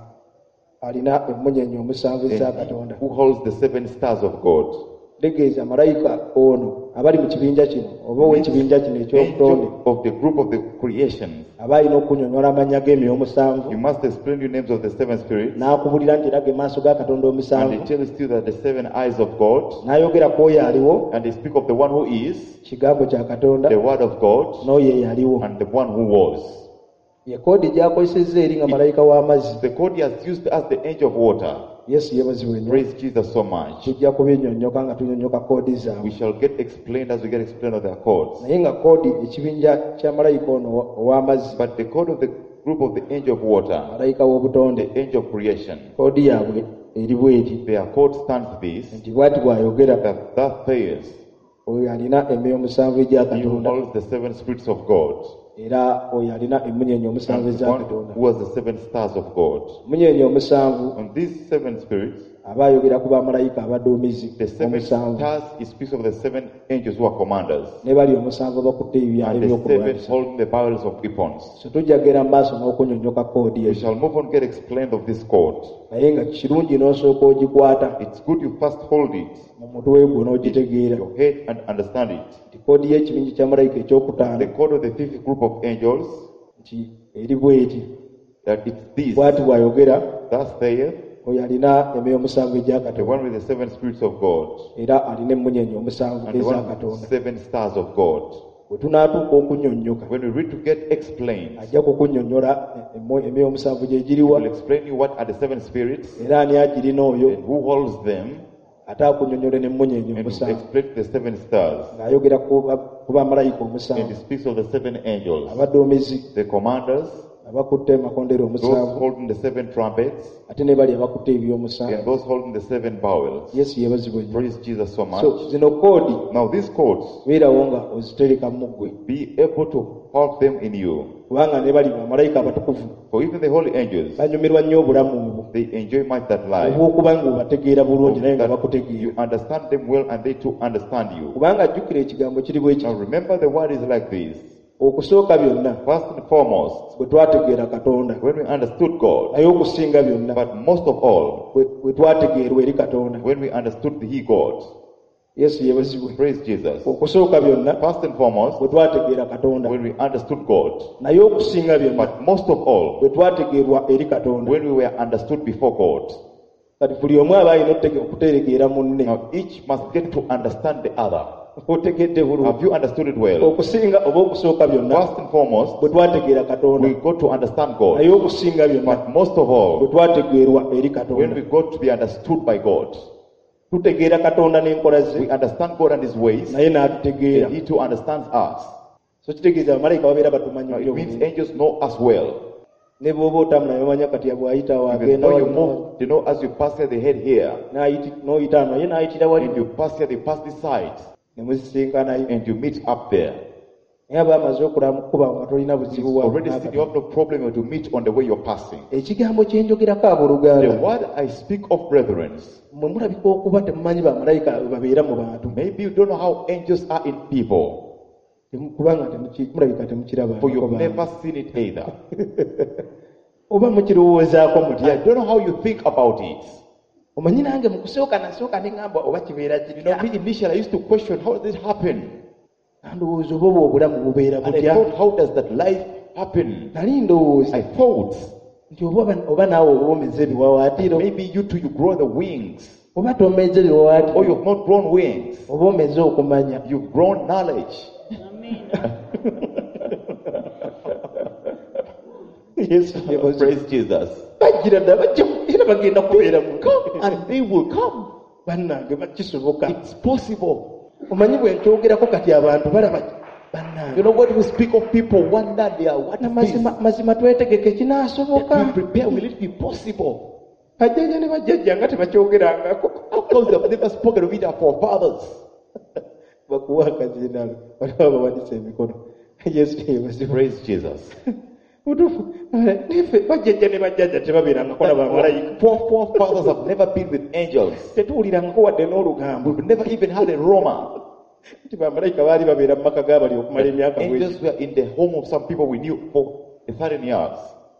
alina emmunyeenye omusanvu eza and Katonda. who holds the seven stars of God. Tegeeza malayika ono abali mu kibinja kino oba ow'ekibinja kino ekyobutonde Angel of the group of the creations, aba alina okunnyonnyola amannya g'emyoyo omusanvu he must explain you names of the seven spirits, n'akubulira nti era ge maaso ga Katonda and omusanvu, he tells you that the seven eyes of God, n'ayogera ku oyo aliwo, and they speak of the one who is, kigambo kya Katonda, the word of God, n'oyo eyaliwo. and the one who was. Ye koodi gy'akozesezza eri nga malayika w'amazzi. The code he has used as the angel of water. Yesu yebazibwe nnyo. Praise Jesus so much. Tujja kubinnyonnyoka nga tunyonnyoka koodi We zaabwe. shall get explained as we get explained of their codes. Naye nga koodi ekibinja kya malayika ono ow'amazzi, But the code of the group of the angel of water, malayika w'obutonde, the angel of creation, koodi yaabwe eri bw'eti their code stands this, nti bw'ati bw'ayogera that that says, oyo alina emyoyo omusanvu egya he who Katonda, holds the seven spirits of God, era oyo alina emmunyeenye omusanvu and the eza one Katonda. who has the seven stars of God. Emmunyeenye omusanvu On these seven spirits, aba ayogera ku bamalayika abaduumizi the seven omusanvu, stars is speaks of the seven angels who are commanders, ne bali omusanvu abakutte ebibya and the seven ebyokulwanyisa. holding the barrels of weapons. So tujja kgenda mu maaso n'okunyonnyoka koodi We eyo, shall move on, get explained of this code. naye nga kirungi n'osooka ogikwata It's good you first hold it mu mutwe gwo in n'ogitegeera your head and understand it. nti koodi y'ekibinja kya malayika ekyokutaano The code of the fifth group of angels, nti eri bw'eti that it's this, bw'ati bw'ayogera thus saith, oyo alina emyoyo omusanvu egya the Katonda, one with the seven spirits of God, era alina emmunyeenye omusanvu and the eza one with Katonda. the seven stars of God. Bwe tunaatuuka okunnyonnyoka, When we read to get explained, ajja kukunnyonnyola emo- emyoyo omusanvu gye he giriwa, will explain you what are the seven spirits, era ani agirina oyo, and who holds them, ate akunnyonnyola n'emmunyeenye and will omusanvu, explain the seven stars. ng'ayogera ku ba- ku bamalayika And omusanvu, he speaks of the seven angels, abaduumizi the commanders, abakutte amakondero those omusanvu, holding the seven trumpets, ate ne bali abakutte and ebyomusanvu. those holding the seven bowels. Yesu yebazibwe nnyo. Praise Jesus so much. So zino koodi Now these codes, beerawo nga ozitereka mu ggwe, be able to hold them in you. kubanga ne bali bamalayika abatukuvu For even the holy angels, banyumirwa nnyo obulamu obwo, they enjoy much that life. obw'okuba nga obategeera bulungi naye nga That bakutegeera. you understand them well and they too understand you. Kubanga jjukira ekigambo kiri bwe Now kiti, remember the word is like this. okusooka byonna First and foremost, bwe twategeera katonda when we understood God, naye okusinga byonna but most of all, bwe bwe twategeerwa eri katonda. when we understood the He God. Yesu yebazibwe. Praise Jesus. Okusooka byonna First and foremost, bwe twategeera katonda when we understood God, naye okusinga byonna but most of all, bwe twategeerwa eri katonda. when we were understood before God. Kati buli omu aba alina otege- okutegeera munne. Now each must get to understand the other. Otegedde bulungi. Have you understood it well? Okusinga oba okusooka byonna First and foremost, bwe twategeera katonda we got to understand God. naye okusinga byonna But most of bwe all, twategeerwa eri when katonda. we got to be understood by God, Tutegeera katonda n'enkola ze we understand God and His ways, naye n'atutegeera. and He too understands us. So kitegeeza bamalayika babeera batumanyi Now, it nnyo means bulungi. angels know us well. Ne bw'oba otambula ne bamanya kati abwayita Even waagenda though you wali move, you know, as you pass here, they head here. n'ayiti- n'oyita naye n'ayitira wali And you pass here, they pass this side. ne muzisinkanayo. And you meet up there. Naye aba amaze okulamukuba nga tolina buzibu You've wa already seen, you have no problem to meet on the way you're passing. ekigambo kye njogerako The abooluganda word I speak of, brethren, mwe mulabika okuba temumanyi bamalayika babeera mu bantu maybe you don't know how angels are in people, Temu- kubanga temuki- mulabika temukiraba for you've never seen it either. oba mukirowoozaako I mutya. don't know how you think about it. Omanyi nange mu kusooka nasooka ne ngamba oba kibeera You know, me kitya. initially I used to question, how did it happen? Ndowooza oba obwo obulamu bubeera And I butya. thought, how does that life happen? Nali ndowooza I thought, nti oba oba naawe oba omeze ebiwawaatiro maybe you too, you grow the wings. oba tomeze Or ebiwawaatiro you've not grown wings. oba omeze okumanya. You've grown knowledge. Yesu yebaze. Praise Jesus. bajjira dda bajja era bagenda kubeera mu And they will come. bannange bakisoboka. It's possible. Omanyi bwe nkyogerako kati abantu balaba bannange. You know what we speak of, people wonder they are what Na is this? mazima mazima twetegeke kinaasoboka. We prepare, will it be possible? Bajjajja ne bajjajja nga tebakyogerangako. How comes they have never spoken of it our forefathers? Bakuwa akazinalo baliwo abawanise emikono. Yesu yebaze. Praise Jesus. Mutuufu nefe bajjajja ne bajjajja tebabeerangako na bamalayika. Four forefathers have never been with angels. Tetuwulirangako wadde n'olugambo We've never even had a Roma. nti bamalayika baali babeera mu maka g'abali okumala emyaka Angels were in the home of some people we knew for a thousand years.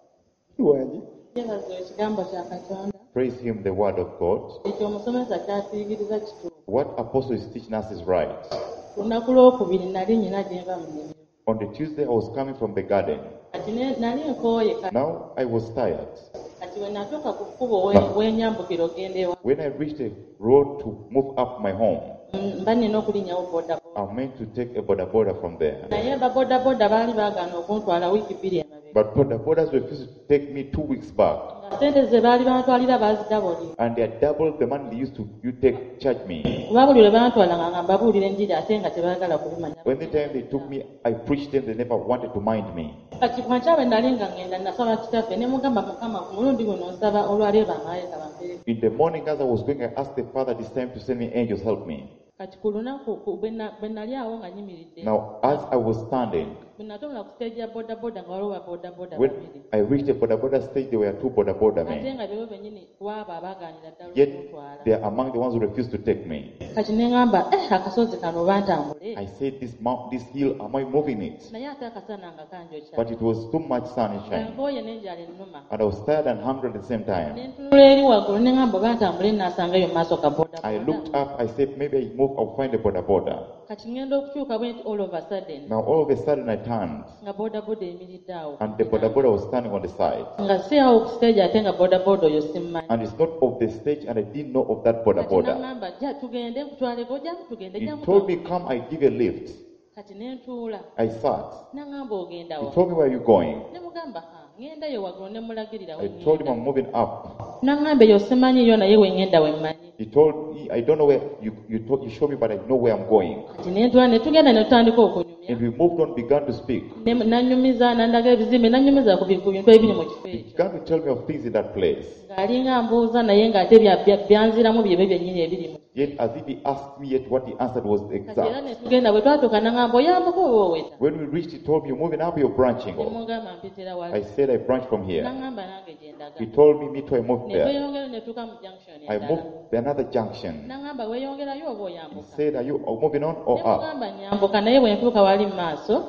wangi. Yebaza ekigambo kya Katonda Praise Him, the word of God. ekyo omusomesa kyatuyigiriza kituufu. What Apostle is teaching us is right. Ku lunaku lwokubiri nali nyina gye nva mu nnimiro. On the Tuesday, I was coming from the garden. Kati ne- nali nkooye kati Now I was tired. kati we natuuka ku kkubo we- w'enyambukiro ogenda ewa When I reached a road to move up my home, Mm, mba nina okulinnyawo bodaboda. I meant to take a boda boda from there. Naye babodaboda baali baagaana okuntwala wiiki bbiri emabega. But boda bodas refused to take me two weeks back. Nga ssente ze baali bantwalira baazidabuli. And they had doubled the money they used to you take charge me. Kuba buli lwe bantwalanga nga mbabuulira enjiri ate nga tebaagala kubimanya. When the time they took me, I preached them, they never wanted to mind me. Kati bwankya bwe nali nga ngenda nasaba kitaffe ne mugamba Mukama ku mulundi guno nsaba olwaleero bamalayika bampeere. In the morning as I was going, I asked the Father this time to send me angels, help me. Kati ku lunaku ku- bwe na- bwe nali awo nga nyimiridde. Now, as I was standing, Bwe natomera ku stage ya bodaboda nga waliwo babodaboda when babiri. I reached the boda boda stage, there were two boda boda Ate men. nga beebo bennyini kwabo abaagaanira ddala Yet, okuntwala. they are among the ones who refused to take me. Kati ne ŋŋamba eh akasozi kano oba ntambule. I said, this mount, this hill, am I moving it? Naye ate akasana nga kanjokya. But it was too much Nga sunshine. nkooye n'enjala ennuma. And I was tired and hungry at the same time. Ne ntunula eri waggulu ne ŋŋamba oba ntambule naasangayo mu maaso ka I looked bodaboda. up, I said, maybe I move, I'll find a boda boda. Kati ŋŋenda okukyuka bwe nti all of a sudden Now, all of a sudden, I turned, nga bodaboda emiridde awo. and the boda boda was standing on the side. Nga si awo ku stage ate nga bodaboda oyo simmanyi. And it's not of the stage, and I didn't know of that boda Kati boda. n'aŋŋamba jja tugende nkutwaleko jja tugende He jja told me, nkutwaleko. come, I give a lift. Kati ne ntuula. I sat. N'aŋŋamba ogenda He wa. told me, where are you going? Ne mugamba ha ŋŋenda yo waggulu ne mulagirira we I told him, ŋŋenda. I'm moving up. N'aŋŋamba eyo simanyiyo naye we ŋŋenda we mmanyi. He told me, I don't know where you, you, told, you showed me, but I know where I'm going. Kati ne ntwala ne tugenda ne tutandika okunyumya. And we moved on, began to speak. Ne- Nannyumiza n'andaga ebizimbe nannyumiza ku bi- ku bintu ebiri mu kifo He ekyo. began to tell me of things in that place. Ng'alinga mbuuza naye ng'ate bya- bya- byanziramu byebyo byennyini ebiri mu. Yet, as if he asked me, yet what he answered was Kati era ne exact. tugenda bwe twatuuka n'aŋŋamba oyambuka oba oweta. When we reached, he told me, you're moving up, you're branching Ne off. mugamba mpitira wali. I said, I branch from here. N'aŋŋamba nange gye ndaga. He told me, me too, I moved Ne there. tweyongera ne tuuka mu junction I endala. moved to another junction. N'aŋŋamba weeyongerayo oba He oyambuka. said, are you moving on or Ne up? mugamba nyambuka naye bwe ntuuka wali mu maaso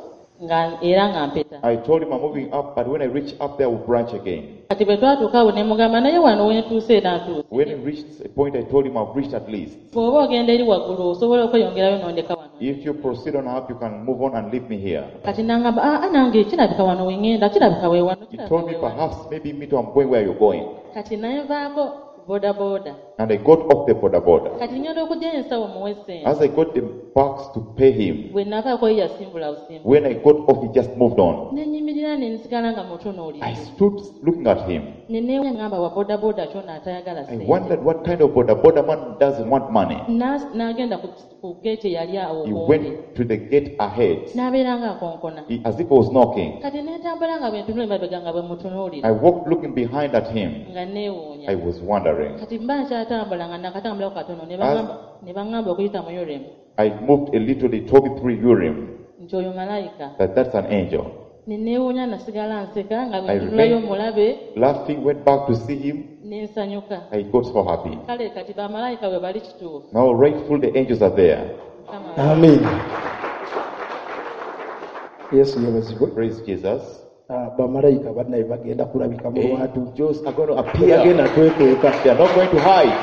nga era nga mpeta. I told him I'm moving up, but when I reach up there, I will branch again. Kati bwe twatuuka awo ne mugamba naye wano we ntuuse era ntuuse. When he reached a point, I told him I've reached at least. Bw'oba ogenda eri waggulu osobola okweyongerayo n'ondeka wano. If you proceed on up, you can move on and leave me here. Kati n'angamba aa nange kirabika wano we ngenda kirabika we wano. He told me perhaps maybe me too, I'm going where you're going. Kati naye nvaako boda boda. And I got off the border border. Kati ngenda okujja ensawo muwe ssente. As I got the bucks to pay him, Bwe navaako ye yasimbula busimbula. when I got off, he just moved on. Ne nnyimirira ne nsigala nga mutunuulira. I stood looking at him. Ne neeŋŋamba wa boda boda kyonna atayagala I ssente. wondered what kind of border border man doesn't want money. Na- N'agenda ku ku gate eyali awo He obundi. went to the gate ahead, N'abeera ng'akonkona. he, as if he was knocking. Kati ne ntambula nga bwe ntunula emabega nga bwe mutunuulira. I walked looking behind at him. Nga neewuunya. I was wondering. Kati mba nkyatambula nga nakatambulako katono ne baŋŋamba- ne baŋŋamba okuyita mu Urim I moved a little, they told me through Urim nti oyo malayika. that that's an angel. Ne neewuunya nasigala nseka nga bwe I ntunulayo remained- omulabe Laughing, went back to see him. ne nsanyuka. I got so happy. Kale kati bamalayika bwe bali kituufu. Now, rightful, the angels are there. Mukama Amen. Yesu yebazibwe. Praise Jesus. Ah, bamalayika bannaye bagenda kulabika mu lwatu. Angels are going to appear. Bagenda twekweka. They are not going to hide.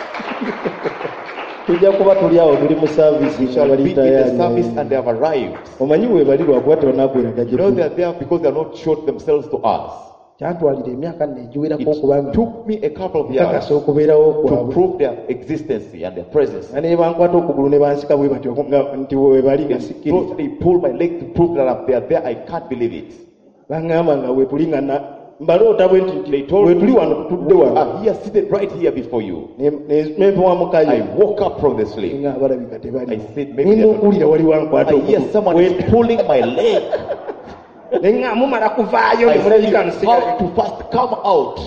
Tujja kuba tuli awo tuli mu saavisi We shall nga bali be in the service tayari. and they have arrived. Omanyi we bali lwakuba tebanakweraga You know they gye are there because they are not showed themselves to us. kyantwalira emyaka negiwerako okubanga It took me a couple of years kakasa okubeerawo to kwabwe prove their existence and their presence. nga ne bankwata okugulu ne bansika bwe batyo nga- nti we bali nga They sikkiriza they pulled my leg to prove that they are there. I can't believe it. baŋŋamba nga we tuli nga na- mbaloota bwe nti They nti told we me, tuli wano tutudde "We wano are here, seated right here before you." Ne- ne- nempewa I mukazi woke up from the sleep. nga abalabika I tebali said, maybe ninga they're not- okuwulira wali wankwata I hear someone is pulling my leg. ne nga mumala kuvaayo I ne said, "You mulabika nsigala have to first come out."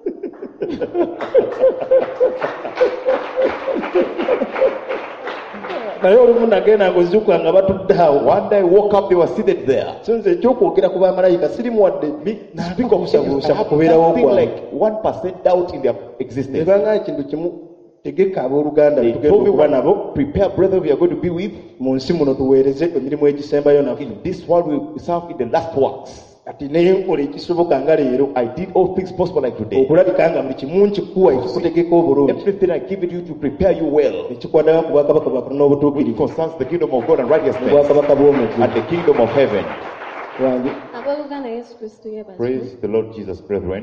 naye olumu nagenda ngaozukuka nga batudde awo One day I woke up, they were seated there. so nze ekyokwogera ku bamalayika sirimu wadde Me, speak of angels, I nabuusabuusa have kubeerawo nothing kwabwe like one percent doubt in their existence. ebanga ekintu kimu tegeka abooluganda They tugenda told me, okuba nabo prepare brethren we are going to be with. mu nsi muno tuweereze emirimu egisembayo naffe In this world we serve in the last works. kati naye nkola ekisoboka nga leero I did all things possible like today. okulabika nga buli kimu nkikuwa ekikutegeka obulungi Everything I give it you to prepare you well. ekikwatanga ku bwakabaka bwaffe It n'obutuukirivu concerns the kingdom of God and mu righteousness bwakabaka bw'omugulu and the kingdom of heaven. wange abooluganda yesu kristo yeebazibwe. Praise the Lord Jesus, brethren.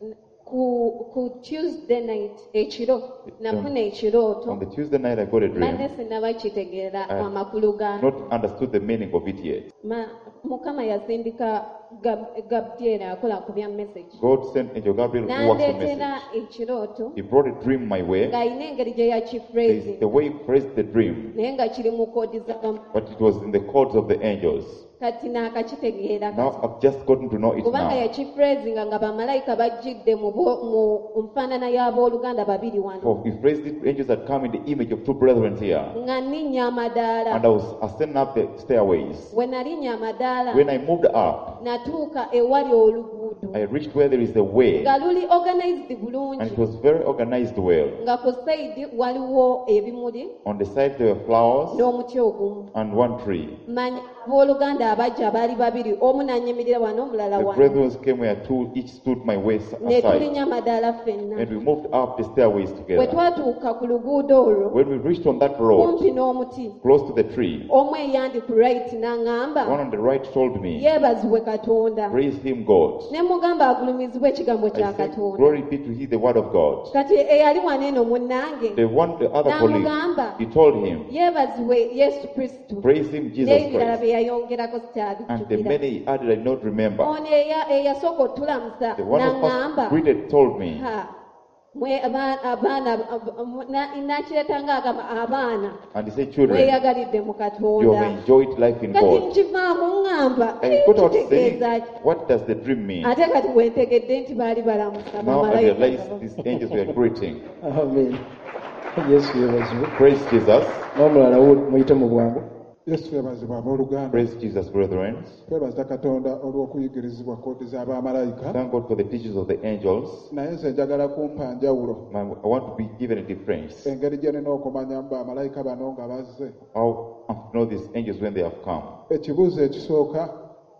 ku ku tuesday night ekiro nafuna ekirooto On the Tuesday night I got a banne dream. sinaba kitegeera I- amakulu ga Not understood the meaning of it yet. Ma- mukama yasindika Gab- gabriel akola ku bya message God sent Angel Gabriel who works on n'andeetera message. ekirooto He brought a dream my way. ng'alina engeri gye There's yakiphrasing the way he phrased the dream, naye nga kiri mu koodi z'abamu but it was in the codes of the angels. kati n'akakitegeera Now kati I've just gotten to know it kubanga now. yakiphrasing nga bamalayika bajjidde mu bo- mu nfaanana y'abooluganda babiri wano For he phrased it, angels had come in the image of two brethren here. nga nninnya amadaala And I was ascending up the stairways. we nalinnya amadaala When I moved up, natuuka ewali oluguudo I reached where there is a way, nga luli organized and bulungi it was very organized well. nga ku sayidi waliwo ebimuli On the side there were flowers n'omuti ogumu and one tree. manyi abooluganda abajja baali babiri omu nanyimirira wano omulala The wano brethren came where two each stood my way s- ne aside. tulinnya amadaala ffenna And we moved up the stairways bwe together. twatuuka ku luguudo olwo When we reached on that road, kumpi n'omuti close to the tree, omu eyandi ku right one n'aŋŋamba on the right told me, yeebazibwe katonda praise him God. ne mugamba agulumizibwe ekigambo kya I said, katonda glory be to he, the word of God. kati eyali wano eno munnange The one, the other colleague, n'amugamba he told him, yeebazibwe yesu kristo praise him, Jesus n'ebirala Christ. bye yayongerako And the sitabijjukira many he added, I don't remember. ono eya- eyasooka otulamusa The one of n'aŋŋamba us greeted told me, ha mwe aba- abaana ab- na- nakireta ng'agamba abaana and he said, children, mweyagalidde mu you katonda have enjoyed life in kati God. nkivaamu ŋŋamba I got out saying, kitegeeza ki what does the dream mean? ate kati wentegedde nti baali balamusa Now I bamalayika realize these angels were greeting. amen yesu yebazibwe Praise Jesus. n'omulala wo muyite mu bwangu yesu yebazibwa abooluganda Praise Jesus, brethren. twebaza katonda olw'okuyigirizibwa koodi z'abamalayika Thank God for the teachings of the angels. naye nze njagala kumpa njawulo I I want to be given a difference. engeri gye nina okumanyamu bamalayika bano nga bazze How I know these angels when they have come. ekibuuzo ekisooka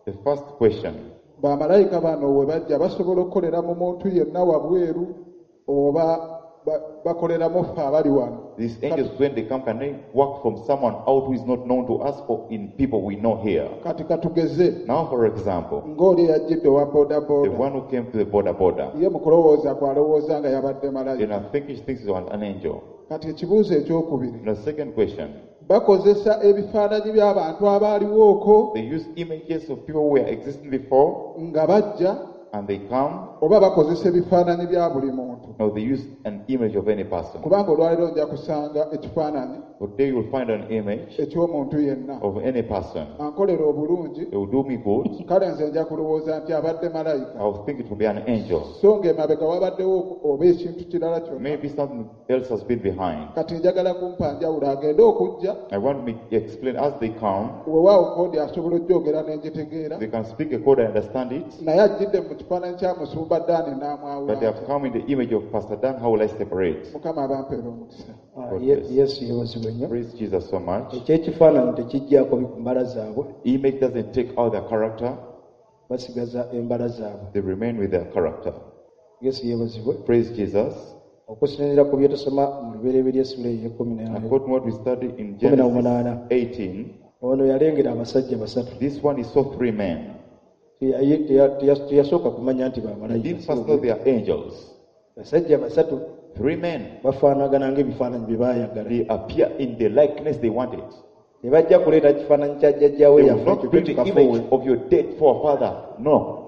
The first question, bamalayika bano we bajja basobola okukolera mu muntu yenna wabweru oba ba- bakoleramu ffe abali wano. these angels, when they come, can they work from someone out who is not known to us or in people we know here? Kati katugeze Now, for example, ng'oli eyajjidde wa the bodaboda one who came to the border border, ye mu kulowooza kwalowooza nga yabadde you malayika. know, thinking she thinks he's an angel. Kati ekibuuzo ekyokubiri, The second question, bakozesa ebifaananyi by'abantu abaaliwo okwo they use images of people who were existing before nga bajja, and they come, oba bakozesa ebifaananyi bya buli muntu. or they use an image of any person. Kubanga olwaliro nja kusanga ekifaananyi Today you will find an image eky'omuntu yenna of any person. ankolera obulungi, It will do me good. kale nze nja kulowooza nti abadde I malayika, will think it will be an angel. so ng'emabega wabaddewo oba ekintu kirala kyonna. Maybe something else has been behind. Kati njagala kumpa njawulo agende okujja, I want me to explain as they come. weewaawo kodi asobola ojjogera n'engitegeera, They can speak a code, I understand it. naye ajjidde mu kifaananyi kya musumba Ddaani But they n'amwawula. have come in the image of Pastor Dan. How will I separate? Mukama abampeera omukisa. Ah, God Ye- bless. yesu yebazibwe nnyo. Praise Jesus so much. ekyekifaananyi tekijjako mbala zaabwe, Image doesn't take out their character. basigaza embala zaabwe. They remain with their character. yesu yebazibwe. Praise Jesus. okusinziira ku bye tusoma mu lubereberye essula ey'ekkumi n'emu, According to what we study in kumi na Genesis munaana, eighteen, ono yalengera abasajja basatu. this one he saw three men. Teyayi- teya- teya- teyasooka kumanya nti He bamalayika. didn't first know they are angels. basajja basatu Three men. bafaanagana ng'ebifaananyi bye baayagala. They appear in the likeness they wanted. tebajja kuleeta kifaananyi kya jjajjaawe They will yaffe ekyo not bring the tetukafuuwe. image of your dead forefather. No.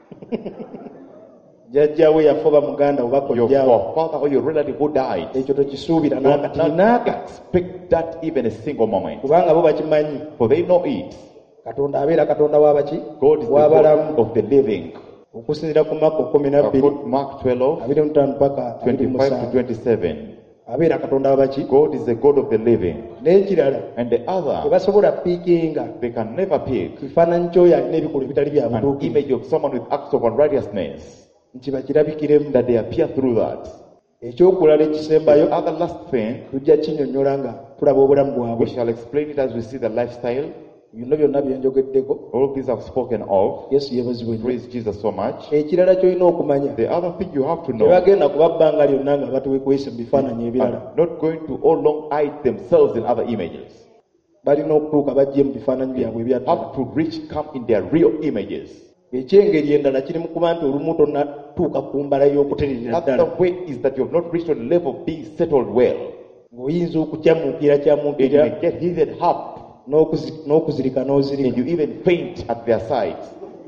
jjajjaawe yafa oba muganda oba Your kojjaawe, forefather or your relative who died. ekyo tokisuubira Don't not n'akatiinaaka, expect that even a single moment. kubanga bo bakimanyi. For they know it. katonda abeera katonda w'abaki, God is the w'abalamu. God of the living. okusinziira ku Mako kumi na bbiri According to Mark twelve, abiri mu ttaano paka abiri mu twenty-five to musanvu twenty-seven. abeera katonda w'abaki. God is the God of the living. n'ekirala And the other, tebasobola piikinga they can never pick kifaananyi ky'oyo alina ebikolwa ebitali bya an butuukirivu image of someone with acts of unrighteousness, nti bakirabikiremu. that they appear through that. ekyokulala ekisembayo The other last thing, tujja kinyonnyola nga tulaba obulamu we bwabwe. shall explain it as we see the lifestyle. byonna byonna bye njogeddeko. All these I've spoken of. yesu yeebazibwe nnyo. Praise Jesus so much. ekirala ky'olina okumanya, The other thing you have to know, tebagenda kuba bbanga lyonna nga batuwekwese mu bifaananyi ebirala. are not going to all long hide themselves in other images. balina okutuuka bajje mu bifaananyi byabwe ebyaddala. Have to reach, come in their real images. ekyengeri endala kiri mu kuba nti olumu tonnatuuka ku mbala y'okutereera Another ddala, way is that you have not reached a level of being settled well. ng'oyinza okukyamuukira And you kyamuukira may get heated up n'okuzi- n'okuzirika and n'ozirika. you even faint at their sides.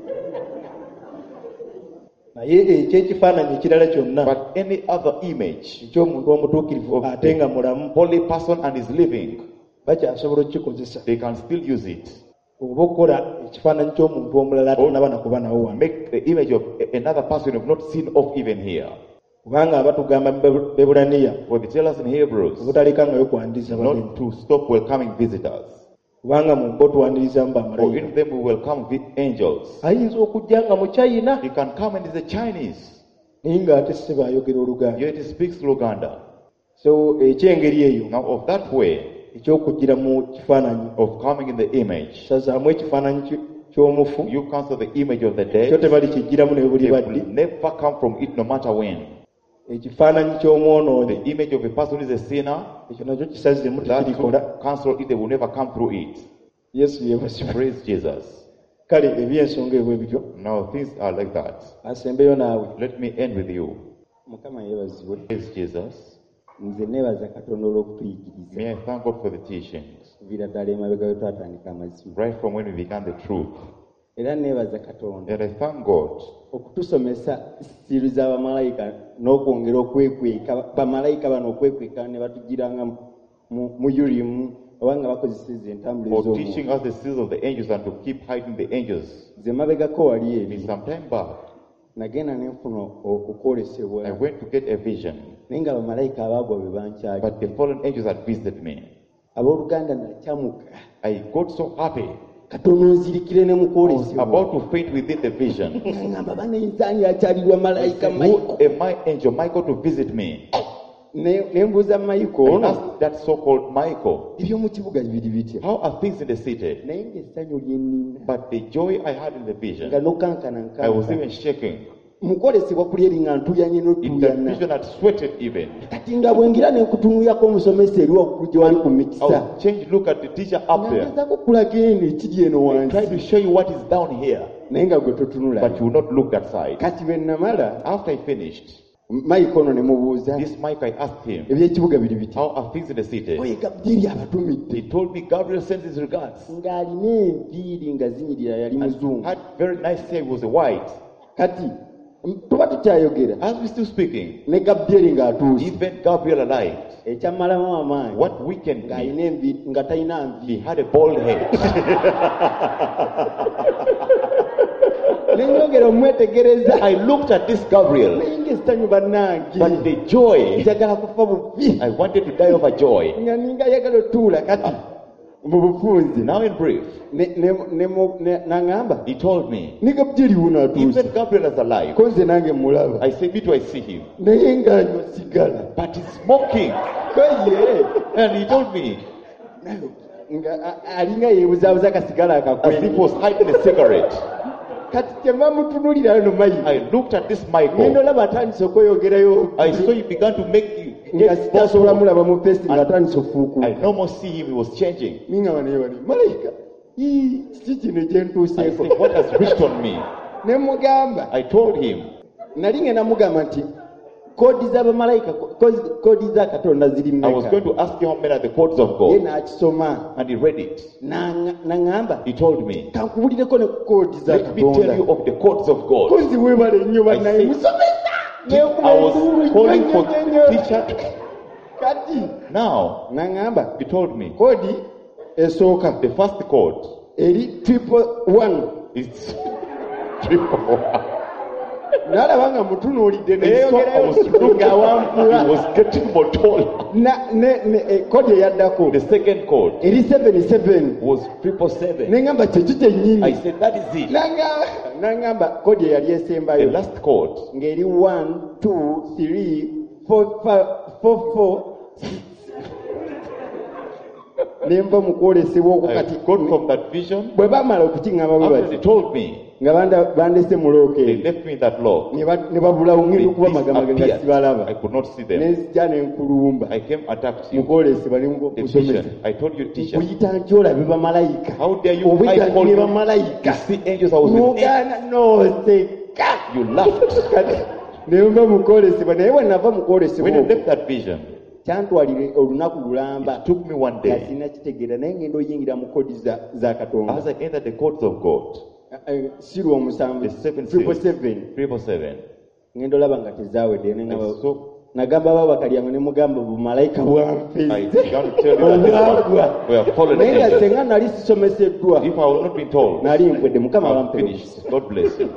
naye ekyekifaananyi ekirala kyonna But any other image, eky'omuntu omutuukirivu ate nga mulamu, holy person and is living, bakyasobola okukikozesa they can still use it. oba okukola ekifaananyi ky'omuntu omulala atanaba na kuba nawo wano. Make the image of another person you have not seen of even here. kubanga abatugamba mu Bebulaniya For they tell us in Hebrews obutalekangayo kwaniriza bagenyi, not to stop welcoming visitors. kubanga mu bo twanirizamu For bamalayika. in them we welcome vi- angels. ayinza okujja nga mu China He can come and is a Chinese, naye ng'ate si baayogera Oluganda. yet he speaks Luganda. so ekyengeri eyo Now of that way eky'okugira mu kifaananyi, of coming in the image, sazaamu ekifaananyi ky- ky'omufu, you cancel the image of the kyo dead. tebali kijjiramu ne bwe buli They baddi. will never come from it no matter when. ekifaananyi ky'omwonoonyi, The image of a person who is a sinner, ekyo nakyo kisazzeemu that tekirikola. to cancel it, they will never come through it. yesu yeebazibwe. Praise Jesus. kale ebyensonga ebwe bityo, Now things are like that. asembeyo naawe. Let me end with you. mukama yeebazibwe. Praise Jesus. nze neebaza katonda olw'okutuyigiriza May I thank God for the teachings, kuviira ddala emabega we twatandika amazima, right from when we began the truth. era neebaza katonda And I thank God okutusomesa siru za bamalayika n'okwongera okwekweka bamalayika bano okwekweka ne batugiranga mu- mu mu Urimu oba nga bakozeseza entambula for ez'omuntu. teaching us the seals of the angels and to keep hiding the angels. nze mabegako wali Me eri some time back, nagenda ne nfuna okwolesebwa I went to get a vision, naye nga bamalayika abaagwa be bankyali. but the fallen angels had visited me. abooluganda nakyamuka I got so happy. katono nzirikire ne mu I was kwolesebwa about to faint within the vision. ngamba banayinzani akyalirwa malayika Who Michael. am I, angel Michael, to visit me? Ne- ne mbuuza Michael I ono asked that so-called Michael, eby'omu kibuga biri bitya how are things in the city? naye ng'essanyu lye nnina But the joy I had in the nga vision, nokankana I was nkanka even shaking. mukolesebwa kuli eri nga ntuyanye In that n'otuyana vision, I'd sweated even. kati nga bwengira ne nkutunulirako omusomesa eri wakugye wali ku I mikisa would change, look at the teacher up there. ngezaako kulaga eno ekiri eno I tried to wansi show you what is down here, naye nga gwe totunula but you will not look that side. kati bwe namala After I finished, Mike ono ne mubuuza this Mike, I asked him, eby'ekibuga biri bitya how are things in the city? oye gabyeri abatumidde He told me Gabriel sends his regards. ng'alina enviiri nga zinyirira yali muzungu Had very nice hair, he was a white. kati m- tuba tukyayogera As we're still speaking, ne gabyeri ng'atuuse even Gabriel arrived. ekyamalamu amaanyi What weakened me, ng'alina enviiri nga talina he nviiri had a bald head. ne nyongera omwetegereza I looked at this Gabriel, naye ng'essanyu bannange but the joy, njagala kufa bubi I wanted to die over joy. nga ninga ayagala otuula kati mu bufunzi Now in brief, ne- ne- ne mu- ne- n'aŋŋamba he told me, ne gabyeri wuno atuuse even Gabriel is alive. ko nze nange mulaba I said, me too, I see him. naye ng'anywa sigala But he's smoking. koye And he told me, nga a- alinga yeebuzaabuza akasigala as if he akakwe was hiding a cigarette. kati kyemba mutunulira no mayi I looked at this ngendo Michael. laba atandise okweyogerayo I saw he began to make you nga get sitasobola boastful. mulaba mu fesi nga atandise ofuukuuka I no more see him, he was changing. ningaba naye wali malayika ii, kiki kino I ekyentuuseeko said, what has reached on me? ne mugamba I told him, nali ngenda mugamba nti koodi z'abamalayika ko- koodi za katonda ziri I was going mmeka to ask him how many are the codes of ye God. n'akisoma And he read it. N'aŋ- n'aŋŋamba He told me, kankubulireko ne koodi za let me tell katonda you of the codes of God. kozi weebale nnyo I bannaye see. musomesa I was calling for teacher. kati Now, n'aŋŋamba he told me, koodi esooka the first code eri triple one is triple. nalaba nga mutunuulidde He saw I was looking, he ng'awampula was getting more taller. Na- ne- ne- eh, koodi eyaddako The second code eri seven seven was triple seven. neŋŋamba kyeki kyennyini I said, that is it. Nanga- n'aŋŋamba koodi eyali The esembayo last code ng'eri one two three four five four four nemba mu kwolesebwa okwo I kati got from that vision. bwe bamala okukiŋŋamba bwe After bati they told me, nga banda- bandese mu looka they eyo left me in that law. ne ba- ne babulawo They ngenda okuba magamage nga disappeared. sibalaba I could not see them. nezija nenkulumba I came, attacked you. mukwolesebwa ne The kusomesa vision. I told you, teacher, nkuyita nti olabe bamalayika how dare you obwita I nti called ne you bamalayika to see angels? I was with angels. nogaana noseka You laughed. Kati nemba mukwolesebwa naye bwe nava mukwolesebwa When I okwo left that vision, kyantwalire olunaku lulamba it took me one nga day sirina kitegeera naye ngenda oyingira mu kodi za, za katonda as I entered the courts of God, Eh, siri omusanvu the seven triple seals, seven triple seven. ngenda olaba nga tezaawedde ne I ngaba- saw, nagamba babaka lyange ne mugamba bumalayika I bwanfeze began to tell you that obwagwa these were fallen naye nga angels. senga nali sisomeseddwa If I was not been told, nali nkwedde mukama I'm bampe finished. God bless you.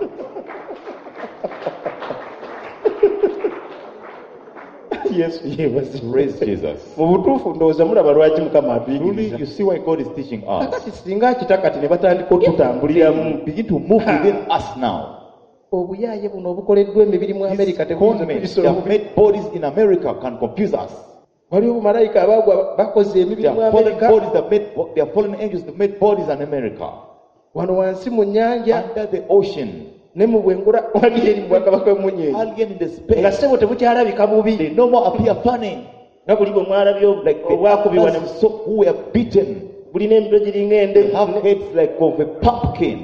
yesu yebazi Praise Jesus. mu butuufu ndowooza mulaba lwaki mukama Truly, atuyigiriza you see why God is teaching us. kati singa akita kati ne batandika otutambuliramu Begin to move within us now. obuyaaye buno obukoleddwa emibiri mu amerika These tebuyinza convents that have tubisobola made bodies in America can confuse us. waliwo bumalayika abaagwa bakoze emibiri There mu are fallen amerika bodies that made, there are fallen angels that made bodies in America. wano wansi mu nnyanja Under the ocean, ne mu bwengula wali eri mu bwakabaka bw'emunyenyi alien in the nga space, ssebo tebukyalabika they bubi no more appear funny. nga buli bwe mwalabye Like the obwakubibwa ne others so who were beaten, bulina emitwe giringa they ende have heads like of a pumpkin.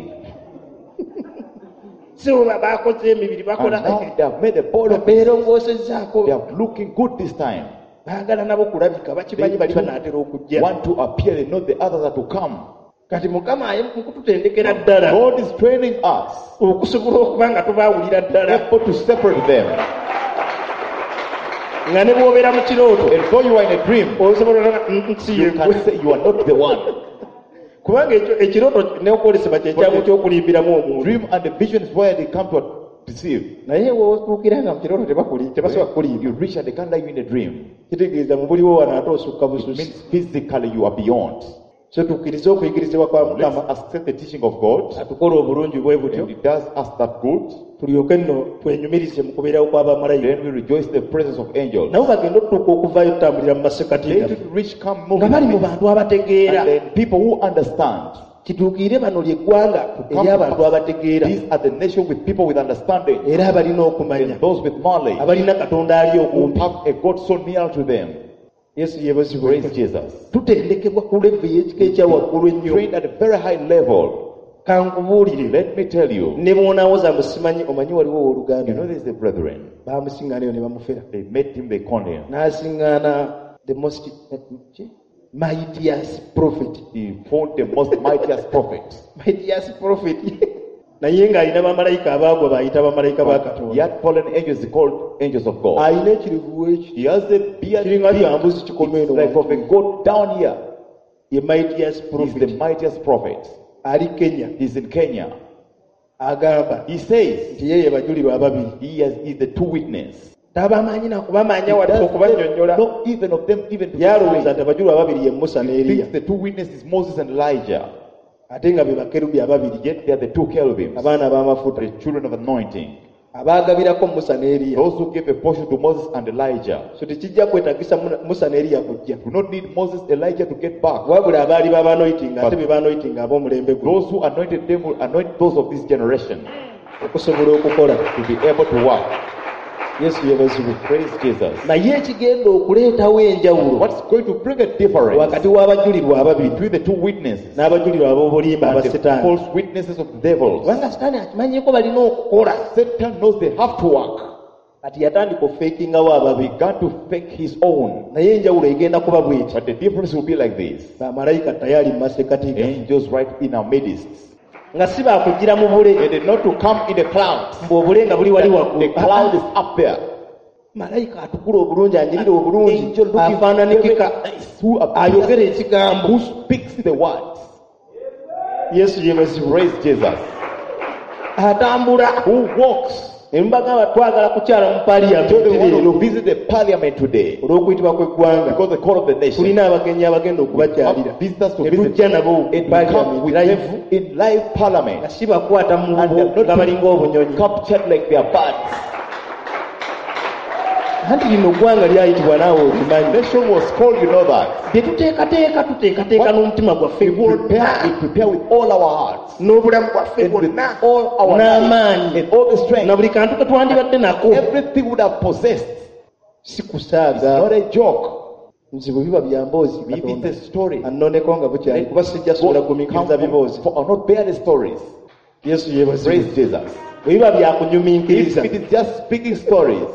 so bakoze emibiri And bakola now they have made a body of beerongoosezaako They are looking good this time. baagala nabo kulabika bakimanyi bali banaatera okujja Want to appear, they know the others are to come. kati mukama aye mu kututendekera ddala God is training us, okusobola okuba nga tubaawulira ddala able to separate them. nga ne bw'obeera mu kirooto And though you are in a dream, osobola nsi you can say you are not the one. kubanga ekyo ekirooto n'okwolesebwa kyekyamu ky'okulimbiramu omuntu Dream and the vision is where they come to deceive. naye wotuukira nga mu kirooto tebakuli tebasobola kukulimba You reach and they can't let you in a dream. kitegeeza mu buliwo wano ate osukka bususi Means physically you are beyond. so tukkirize okuyigirizibwa kwa Let's Mukama accept the teaching of God, atukola obulungi bwe butyo and it does us that good. tulyoke nno twenyumirize mu kubeerawo kw'abamalayika Then we rejoice in the presence of angels. nabo bagenda okutuuka okuvaayo tutambulira mu masekati They gaffe to reach come nga moving bali mu midst. bantu abategeera And then people who understand. kituukire bano ly'eggwanga eri abantu abategeera These are the nation with people with understanding. era abalina okumanya And those with knowledge. abalina katonda ali Who okumpi have a God so near to them. yesu yeebazibwe Praise Jesus. tutendekebwa ku levu y'ekika ekya waggulu ennyo Trained at a very high level. kankubuulire Let me tell you. ne bw'onaawoza mbu simanyi omanyi waliwo You know owooluganda there's a brethren. baamusiŋŋaanayo ne bamufera They met him, they conned him. n'asiŋŋaana the most mightiest prophet He found the most mightiest prophet. mightiest prophet naye ng'alina bamalayika abaagwa bayita bamalayika ba He katonda had fallen angels called angels of God. alina ekirivu eki He has a beard kiringa lyambuzi kikoma eno like of a goat down here. ye mightiest He's prophet the mightiest prophet. ali Kenya He's in Kenya. agamba He says nti ye ye bajulirwa ababiri he has, is the two witness. tabamanyi nakubamanya He wadde does okubanyonnyola not even of them even to yalowooza nti abajulirwa ababiri ye musa ne He eriya thinks the two witnesses is Moses and Elijah. ate nga be bakerubi ababiri Yet they are the two cherubims, abaana b'amafuta the children of anointing. abaagabirako musa ne eriya Those who gave a portion to Moses and Elijah. so tekijja kwetagisa Mu- musa ne eriya kujja Do not need Moses, Elijah to get back. wabula abaali babanoitinga ate But- be banoitinga ab'omulembe guno Those who anointed them will anoint those of this generation okusobola okukola to be able to work. yesu yebazibwe Praise Jesus. naye ekigenda okuleetawo enjawulo What's going to bring a difference wakati w'abajulirwa ababiri between the two witnesses n'abajulirwa ab'obulimba and the abasetaani false witnesses of the devils? kubanga sitaani akimanyiko balina okukola Satan knows they have to work. kati yatandika ofeekingawo He ababiri began to fake his own. naye enjawulo egenda kuba bweti But the difference will be like this. bamalayika tayali mu masekati gaffe Angels right in our midst. nga si baakujjira mu bule They did not to come in the clouds. ng'obule nga buli wali The waggulu cloud is up there. malayika atukula obulungi anyirira obulungi Angel looking afaananikika very nice, who ayogera appears, ekigambo who speaks the words. yesu yebazibwe Praise Jesus. atambula Who walks. embagamba twagala kukyala mu So paliyamenti they want to leero visit the parliament today. olw'okuyitibwa kw'eggwanga Because the call of the nation. tulina abagenyi abagenda okubakyalira Have visitors to ne visit. tujja nabo And we come parliament with live them in live nga parliament. si bakwata mu And lubo they're nga balinga not obunyonyi captured like they are birds. anti lino ggwanga lyayitibwa naawe okimanyi Nation was called, you know that. tetuteekateeka tuteekateeka n'omutima gwaffe We prepare, we prepare with all our hearts. n'obulamu bwaffe And with bwonna all our n'amaanyi life. And all the na strength. buli kantu ke twandibadde nako Everything would have possessed. si It's kusaaga not a joke. nzibu biba bya mboozi Maybe it's Katonda a story. annoneko nga bukyali kuba sijja sobola gumiikiriza biboozi For I'll not bear the stories. yesu yeebazibwe Praise Jesus. bwe biba byakunyumiikiriza If it is just speaking stories,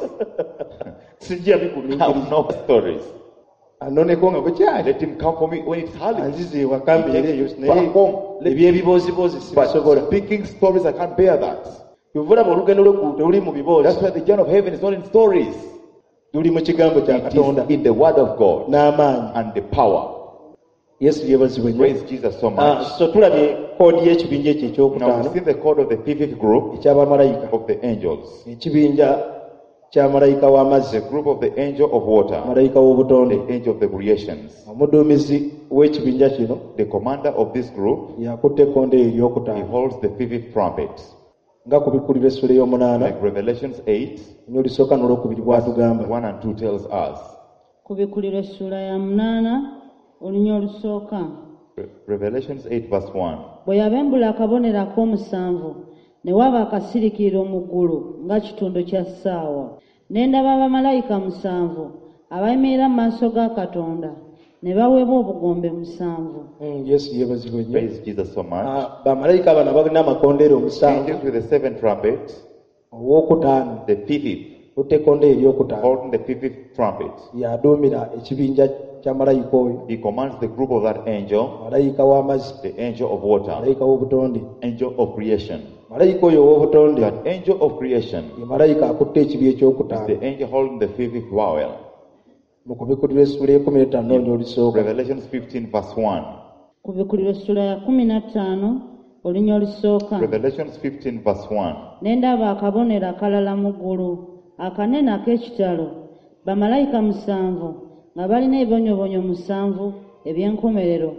sijja I will bigumiikiriza know stories. annoneko nga bukyali Let him come for me when it's hard. anzize ewaka mbeereeyo naye Back home. Let- ebyebibooziboozi sibisobola But speaking stories, I can't bear that. yovulaba olugendo lw'eggulu teluli mu biboozi That's why the journey of heaven is not in stories. luli mu kigambo kya It katonda is in the word of God n'amaanyi and the power. yesu yeebazibwe nnyo Praise Jesus so Ah, much. so tulabye koodi y'ekibinja ekyo Now we've ekyokutaano seen the code of the fifth group eky'abamalayika of the angels. ekibinja kya malayika w'amazzi The group of the angel of water. malayika w'obutonde The angel of the creations. omuduumizi w'ekibinja kino The commander of this group, yakutte ekkonde he eryokutaano holds the fifth trumpet. nga ku bikulu by'essula ey'omunaana Like Revelations eight, nnyo lisooka n'olwokubiri bw'atugamba one and two tells us. ku bikuliro essula ya munaana olunya olusooka Re- Revelations eight verse one. bwe yabembula akabonero ak'omusanvu ne waba akasirikiriro mu ggulu nga kitundu kya ssaawa ne ndaba bamalayika musanvu abayimirira mu maaso ga katonda ne baweebwa obugombe musanvu. Mm, yesu yeebazibwe nnyo Praise Jesus so much. Ah, bamalayika bano balina amakondeere omusanvu Angels with the seven trumpets, ow'okutaano the fifth, utta ekkonde eryokutaano holding the fifth trumpet. yaduumira ekibinja kya malayika oyo He commands the group of that angel, malayika w'amazzi the angel of water, malayika w'obutonde angel of creation. malayika oyo ow'obutonde That angel of creation ye malayika akutte ekibi is ekyokutaano the angel holding the fifth vial. mu kubikulirwa essula y'ekumi n'ettaano nnyo olusooka Revelations fifteen verse one. ku bikuliro essula ya kumi na ttaano olunya olusooka Revelations fifteen verse one. ne ndaba akabonero akalala mu ggulu akanene ak'ekitalo bamalayika musanvu nga balina ebibonyobonyo musanvu eby'enkomerero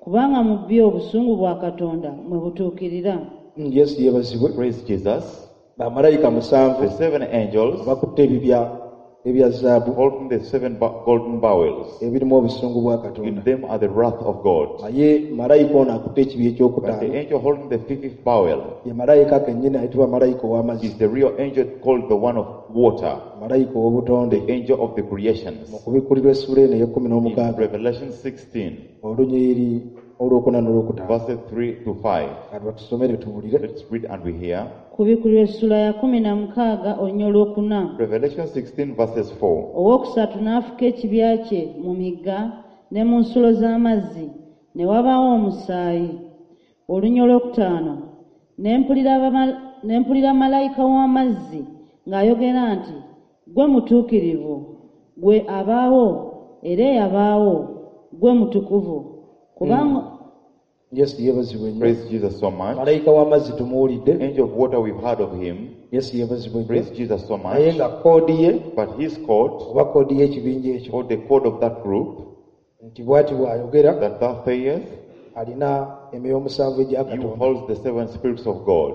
kubanga mu byo obusungu bwa Katonda mwe butuukirira. Mm, yesu yeebazibwe. Praise Jesus. Bamalayika musanvu The seven angels bakutte ebibya ebya zaabu holding the seven bo- golden bowls. ebirimu obusungu bwa In Katonda. them are the wrath of God. Naye malayika ono akutte ekibi But the ekyokutaano. angel holding the fifth bowl Ye malayika kennyini ayitibwa malayika ow'amazzi, is the real angel called the one of water, malayika ow'obutonde. the angel of the creations. Mu kubikkulirwa essula eno ey'ekkumi In n'omukaaga Revelation sixteen, olunyiri olwokuna n'olwokutaano. verses three to five. Kati batusomere tuwulire. Let's read and we hear. Kubikkulirwa essula ya kumi na mukaaga olunya olwokuna. Revelation sixteen, verses four. Owookusatu n'afuka ekibya kye mu migga ne mu nsulo z'amazzi, ne wabaawo omusaayi. Olunya olwokutaano ne mpulira abama- ne mpulira malayika w'amazzi ng'ayogera nti, gwe mutuukirivu, gwe abaawo era eyabaawo, gwe mutukuvu, kubanga Yesu yeebazibwe nnyo. Praise Jesus so much. Malayika w'amazzi tumuwulidde. Angel of water, we've heard of him. Yesu yeebazibwe nnyo. Praise Jesus so Naye much. nga koodi ye But his code, oba koodi y'ekibinja ekyo or the code of that group, nti bw'ati bw'ayogera, that thou sayest, alina emyoyo omusanvu egya you Katonda holds the seven spirits of God,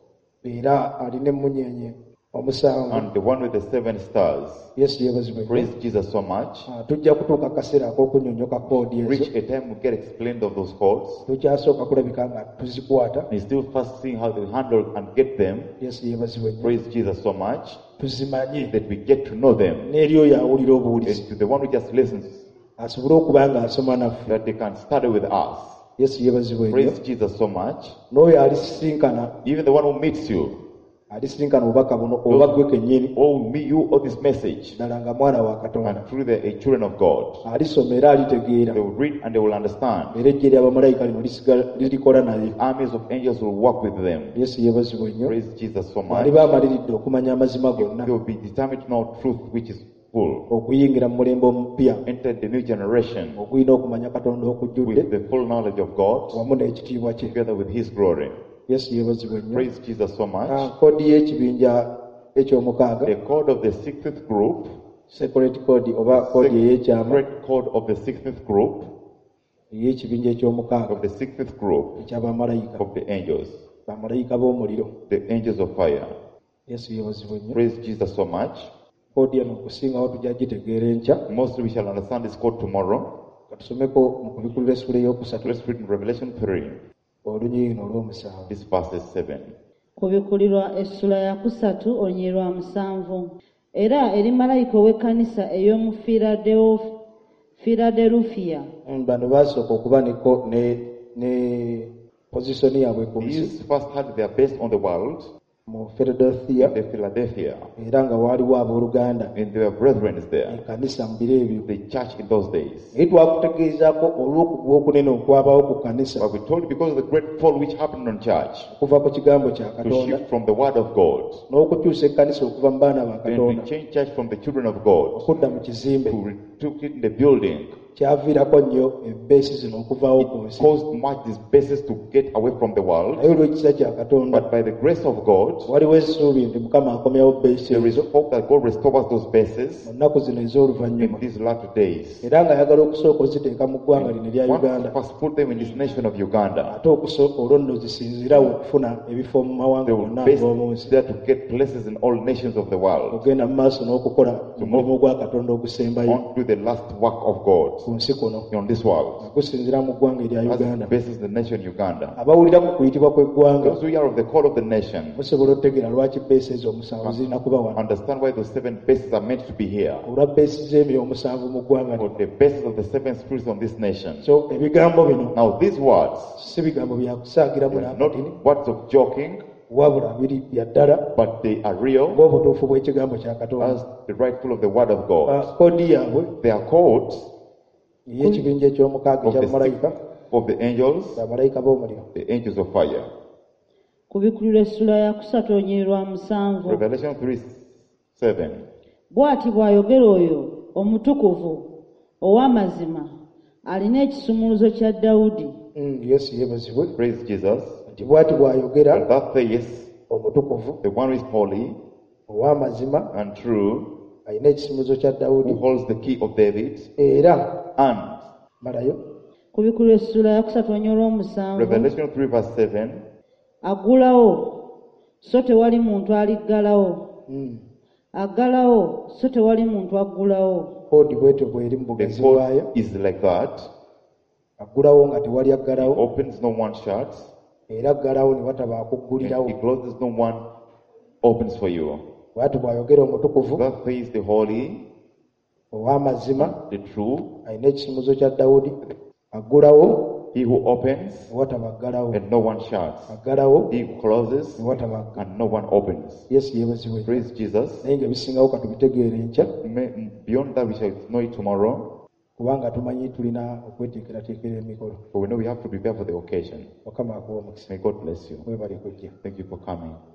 era alina emmunyeenye omusanvu. and the one with the seven stars. Yesu yeebazibwe nnyo. Praise Jesus so much. Ah, tujja kutuuka akaseera ak'okunnyonnyoka koodi ezo. Reach a time we get explained of those codes. Tukyasooka kulabika nga tuzikwata. And still first seeing how to handle and get them. Yesu yeebazibwe nnyo. Praise Jesus so much Tuzimanye that we get to know them. n'eri oyo awulira obuwulizi And to the one who just listens, asobole okuba nga asoma naffe. that they can study with us. Yesu yeebazibwe nnyo. Praise Jesus so much. N'oyo alisisinkana Even the one who meets you, alisisinkana obubaka buno oba gwe kennyini oh me, you, or this message, ddala nga mwana wa Katonda and through the uh, children of God, alisoma era alitegeera they will read and they will understand. era ejje ly'abamalayika lino lisigala lirikola naye. Armies of angels will walk with them. Yesu yeebazibwe nnyo. Praise Jesus so much. bali baamaliridde okumanya amazima gonna They will be determined to know truth which is full. okuyingira mu mulembe omupya Enter the new generation ogulina okumanya Katonda okujjudde with the full knowledge of God, wamu n'ekitiibwa kye. together with His glory. Yesu yeebazibwe nnyo. Praise Jesus so Ah, much. koodi y'ekibinja ekyomukaaga, The code of the sixth group, secret code oba koodi ey'ekyama secret code of the sixth group, ey'ekibinja ekyomukaaga of the sixth group eky'abamalayika, of the angels, bamalayika b'omuliro. the angels of fire. Yesu yeebazibwe nnyo. Praise Jesus so much. Koodi eno okusingawo tujja gitegeera enkya. Mostly we shall understand this code tomorrow. Katusomeko mu kubikkulira essula ey'okusatu Let's read in Revelation three, olunyiri luno olw'omusanvu. this verses seven. Kubikkulirwa essula ya kusatu olunyiri lwa musanvu. Era eri malayika ow'ekkanisa ey'omu Filadeo- Filadelufiya, Mm, bano baasooka okuba ne ko- ne ne pozisoni yaabwe ku nsi These first had their base on the world, mu Philadelphia, the Philadelphia, era nga waaliwo abooluganda and there were brethren there, ekkanisa mu biro ebyo. the church in those days. Naye twakutegeezaako olw'okugwa okunene okwabawo ku kkanisa But we told you because of the great fall which happened on church, okuva ku kigambo kya to Katonda shift from the word of God, n'okukyusa ekkanisa okuva mu baana ba and Katonda to change church from the children of God, okudda mu kizimbe, to retook it in the building, kyaviirako nnyo ebbeesi zino okuvaawo ku nsi. caused much these bases to get away from the world. Naye olw'ekisa kya Katonda But by the grace of God, waliwo essuubi nti Mukama akomyawo bbeesi there is ezo hope that God restores those bases mu nnaku zino ez'oluvannyuma, in these latter days. era ng'ayagala okusooka oziteeka mu ggwanga lino erya Want Uganda, to first put them in this nation of Uganda. ate okusooka olwo nno zisinzirawo okufuna ebifo mu mawanga They will gonna base ag'omu nsi, there to get places in all nations of the world. ogenda mu maaso n'okukola omulimu gwa Katonda ogusembayo Want to do the last work of God ku nsi kuno, on this world. nga gusinzira mu ggwanga erya As Uganda. bases the nation Uganda. Abawulira ku kuyitibwa kw'eggwanga Those who are of the call of the nation musobola otegeera lwaki bbeesi ezo omusanvu zirina kuba wano, understand why those seven bases are meant to be here. olwa bbeesi z'emyoyo omusanvu mu ggwanga For lino. the bases of the seven spirits on this nation. So ebigambo bino Now these words si bigambo bya kusaagiramu are not n'akatini, words of joking, wabula biri bya ddala but they are real ng'obutuufu bw'ekigambo kya as Katonda. the rightful of the word of God. Ah, koodi yaabwe They are codes ey'ekibinja eky'omukaaga of the, eky'abamalayika, six- of the angels, bamalayika b'omuliro. the angels of fire. kubikkulirwa essula ya kusatu olunyiri lwa musanvu. Revelation three seven. Bw'ati bw'ayogera oyo omutukuvu ow'amazima alina ekisumuluzo kya Dawudi. Mm, Yesu yeebazibwe Praise Jesus. nti bw'ati bw'ayogera And that says, omutukuvu the one who is holy ow'amazima and true, alina ekisumuluzo kya who Dawudi, holds the key of David, era and malayo ku bikulu essula ya kusatu ennyo olw'omusanvu Revelation three verse seven. aggulawo so tewali muntu aliggalawo Mm. aggalawo so tewali muntu aggulawo kodi bwetyo bweri mu The bugazi code bwayo is like that. aggulawo nga tewali aggalawo Opens, no one shuts. era aggalawo ne wataba And akuggulirawo he closes, no one opens for you. bw'ati bw'ayogera omutukuvu That says the holy, ow'amazima the true, alina ekisumuzo kya dawudi aggulawo he who opens ne wataba aggalawo and no one shuts. aggalawo He who closes ne wataba aggalawo and no one opens. yesu yeebazibwe Praise Jesus. naye ng'ebisingawo katubitegeere enkya May- Beyond that, we shall know it tomorrow. kubanga tumanyi tulina okweteekerateekera emikolo But we know we have to prepare for the occasion. mukama akuwa omukisa May God bless you. webali kujja Thank you for coming.